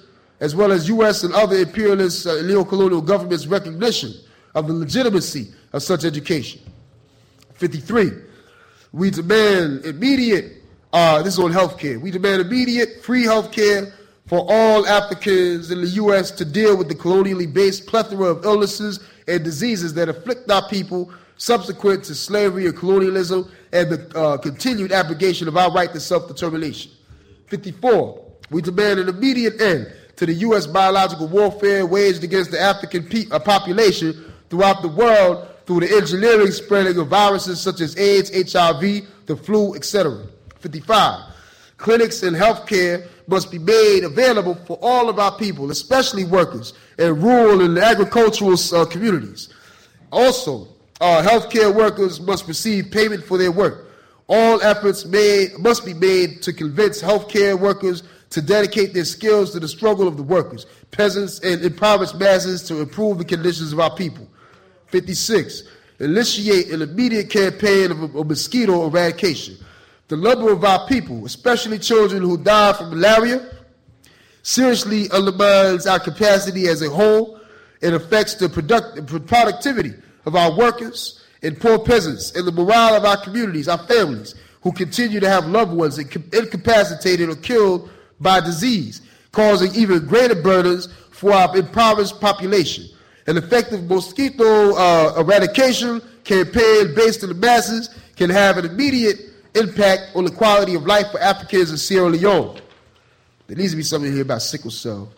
neo-colonial governments' recognition of the legitimacy of such education. 53, we demand immediate, this is on health care, we demand immediate free health care for all Africans in the U.S. to deal with the colonially based plethora of illnesses and diseases that afflict our people subsequent to slavery and colonialism and the continued abrogation of our right to self-determination. 54, we demand an immediate end to the U.S. biological warfare waged against the African population throughout the world through the engineering spreading of viruses such as AIDS, HIV, the flu, etc. 55, clinics and health care must be made available for all of our people, especially workers in rural and agricultural communities. Also, healthcare workers must receive payment for their work. All efforts must be made to convince healthcare workers to dedicate their skills to the struggle of the workers, peasants, and impoverished masses to improve the conditions of our people. 56, initiate an immediate campaign of mosquito eradication. The number of our people, especially children who die from malaria, seriously undermines our capacity as a whole and affects the productivity of our workers and poor peasants and the morale of our communities, our families, who continue to have loved ones incapacitated or killed by disease, causing even greater burdens for our impoverished population. An effective mosquito eradication campaign based on the masses can have an immediate impact on the quality of life for Africans in Sierra Leone. There needs to be something here about sickle cell.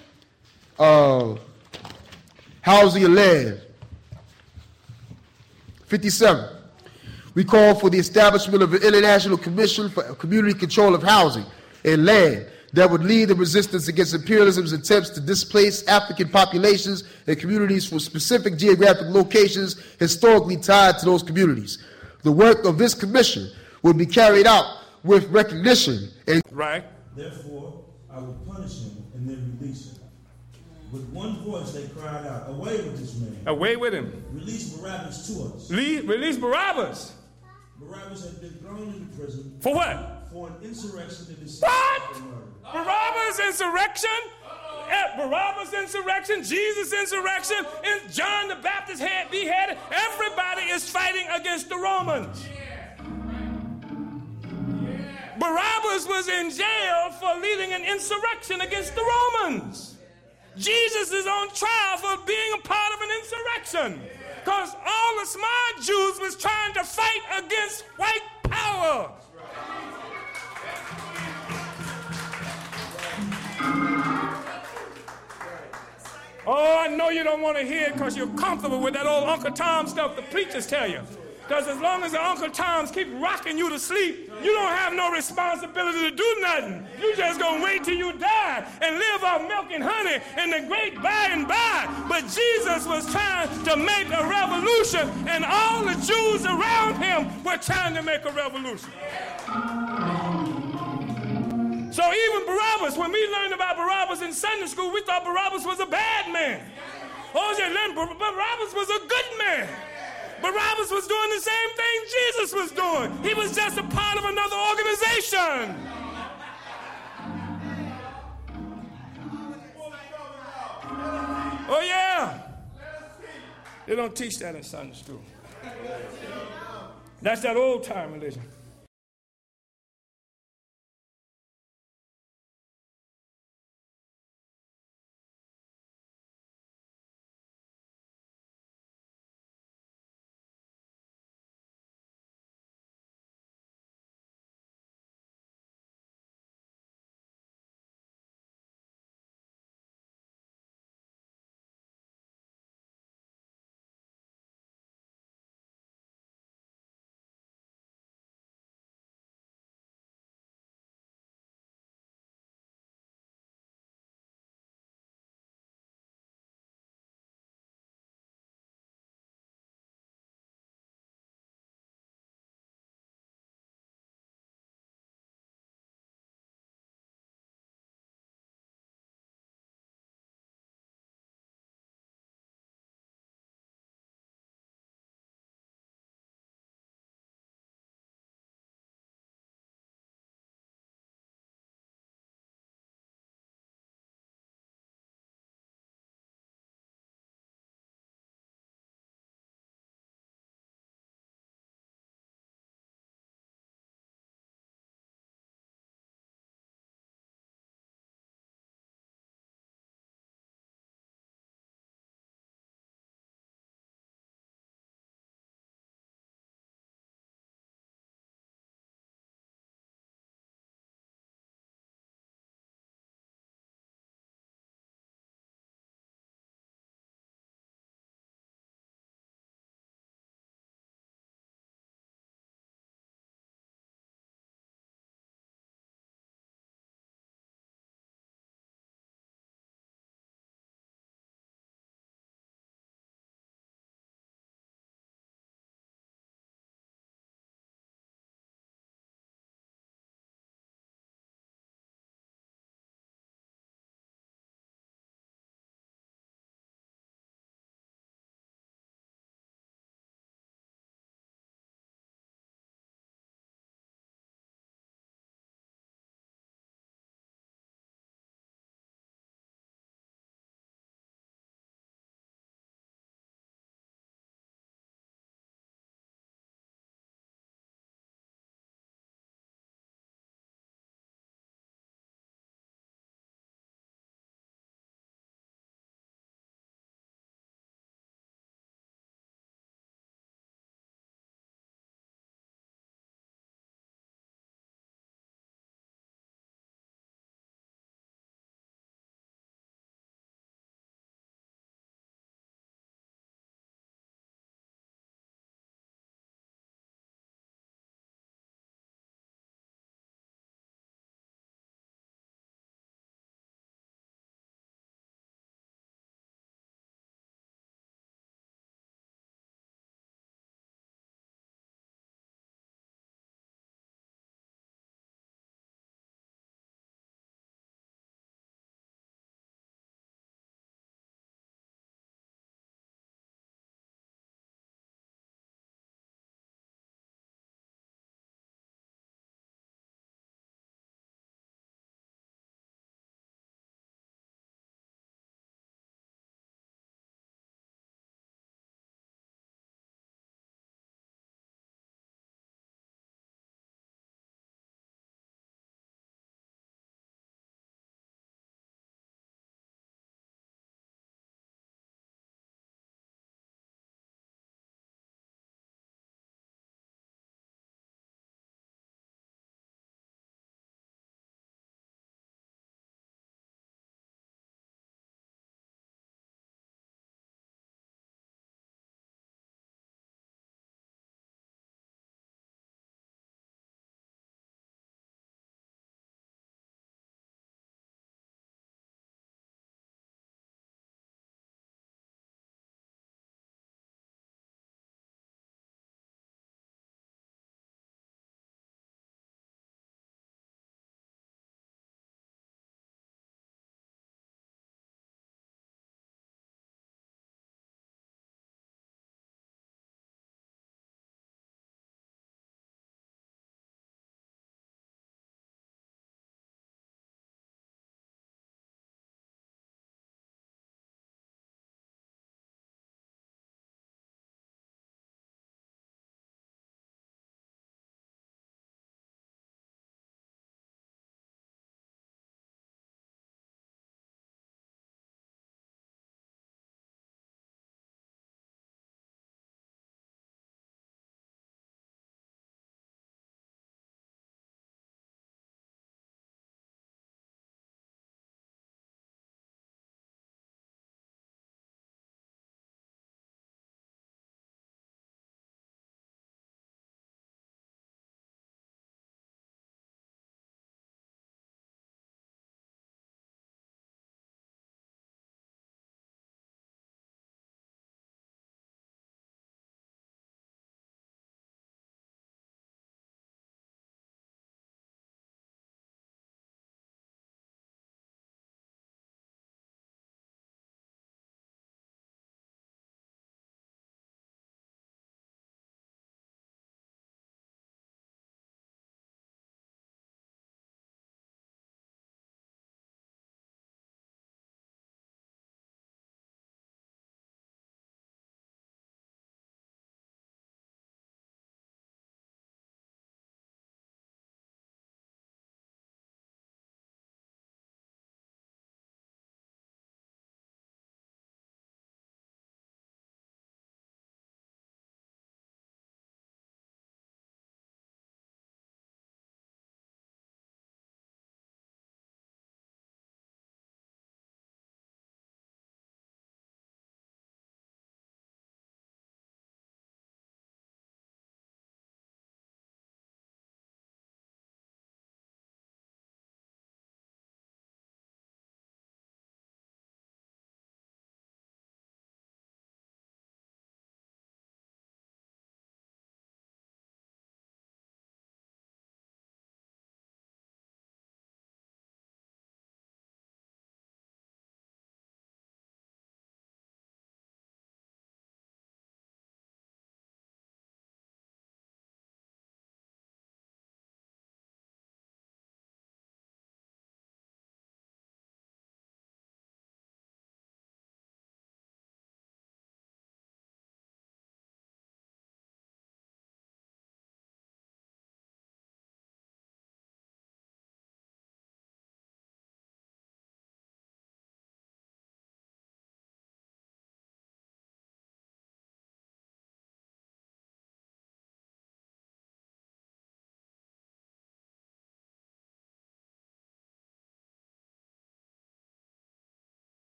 Housing and land. 57. We call for the establishment of an international commission for community control of housing and land that would lead the resistance against imperialism's attempts to displace African populations and communities from specific geographic locations historically tied to those communities. The work of this commission would be carried out with recognition and Therefore, I will punish him and then release him. With one voice they cried out, "Away with this man! Away with him! Release Barabbas to us!" Release Barabbas! Barabbas had been thrown into prison. For what? For an insurrection in the What? Barabbas insurrection? Barabbas insurrection, Jesus insurrection, and John the Baptist had beheaded. Everybody is fighting against the Romans. Barabbas was in jail for leading an insurrection against the Romans. Jesus is on trial for being a part of an insurrection because all the smart Jews was trying to fight against white power. Oh, I know you don't want to hear it because you're comfortable with that old Uncle Tom stuff the preachers tell you. Because as long as the Uncle Toms keep rocking you to sleep, you don't have no responsibility to do nothing. You just gonna wait till you die and live off milk and honey in the great by and by. But Jesus was trying to make a revolution, and all the Jews around him were trying to make a revolution. So even Barabbas, when we learned about Barabbas in Sunday school, we thought Barabbas was a bad man. Oh, yeah, Barabbas was a good man. Barabbas was doing the same thing Jesus was doing. He was just a part of another organization. Oh, yeah. They don't teach that in Sunday school. That's that old-time religion.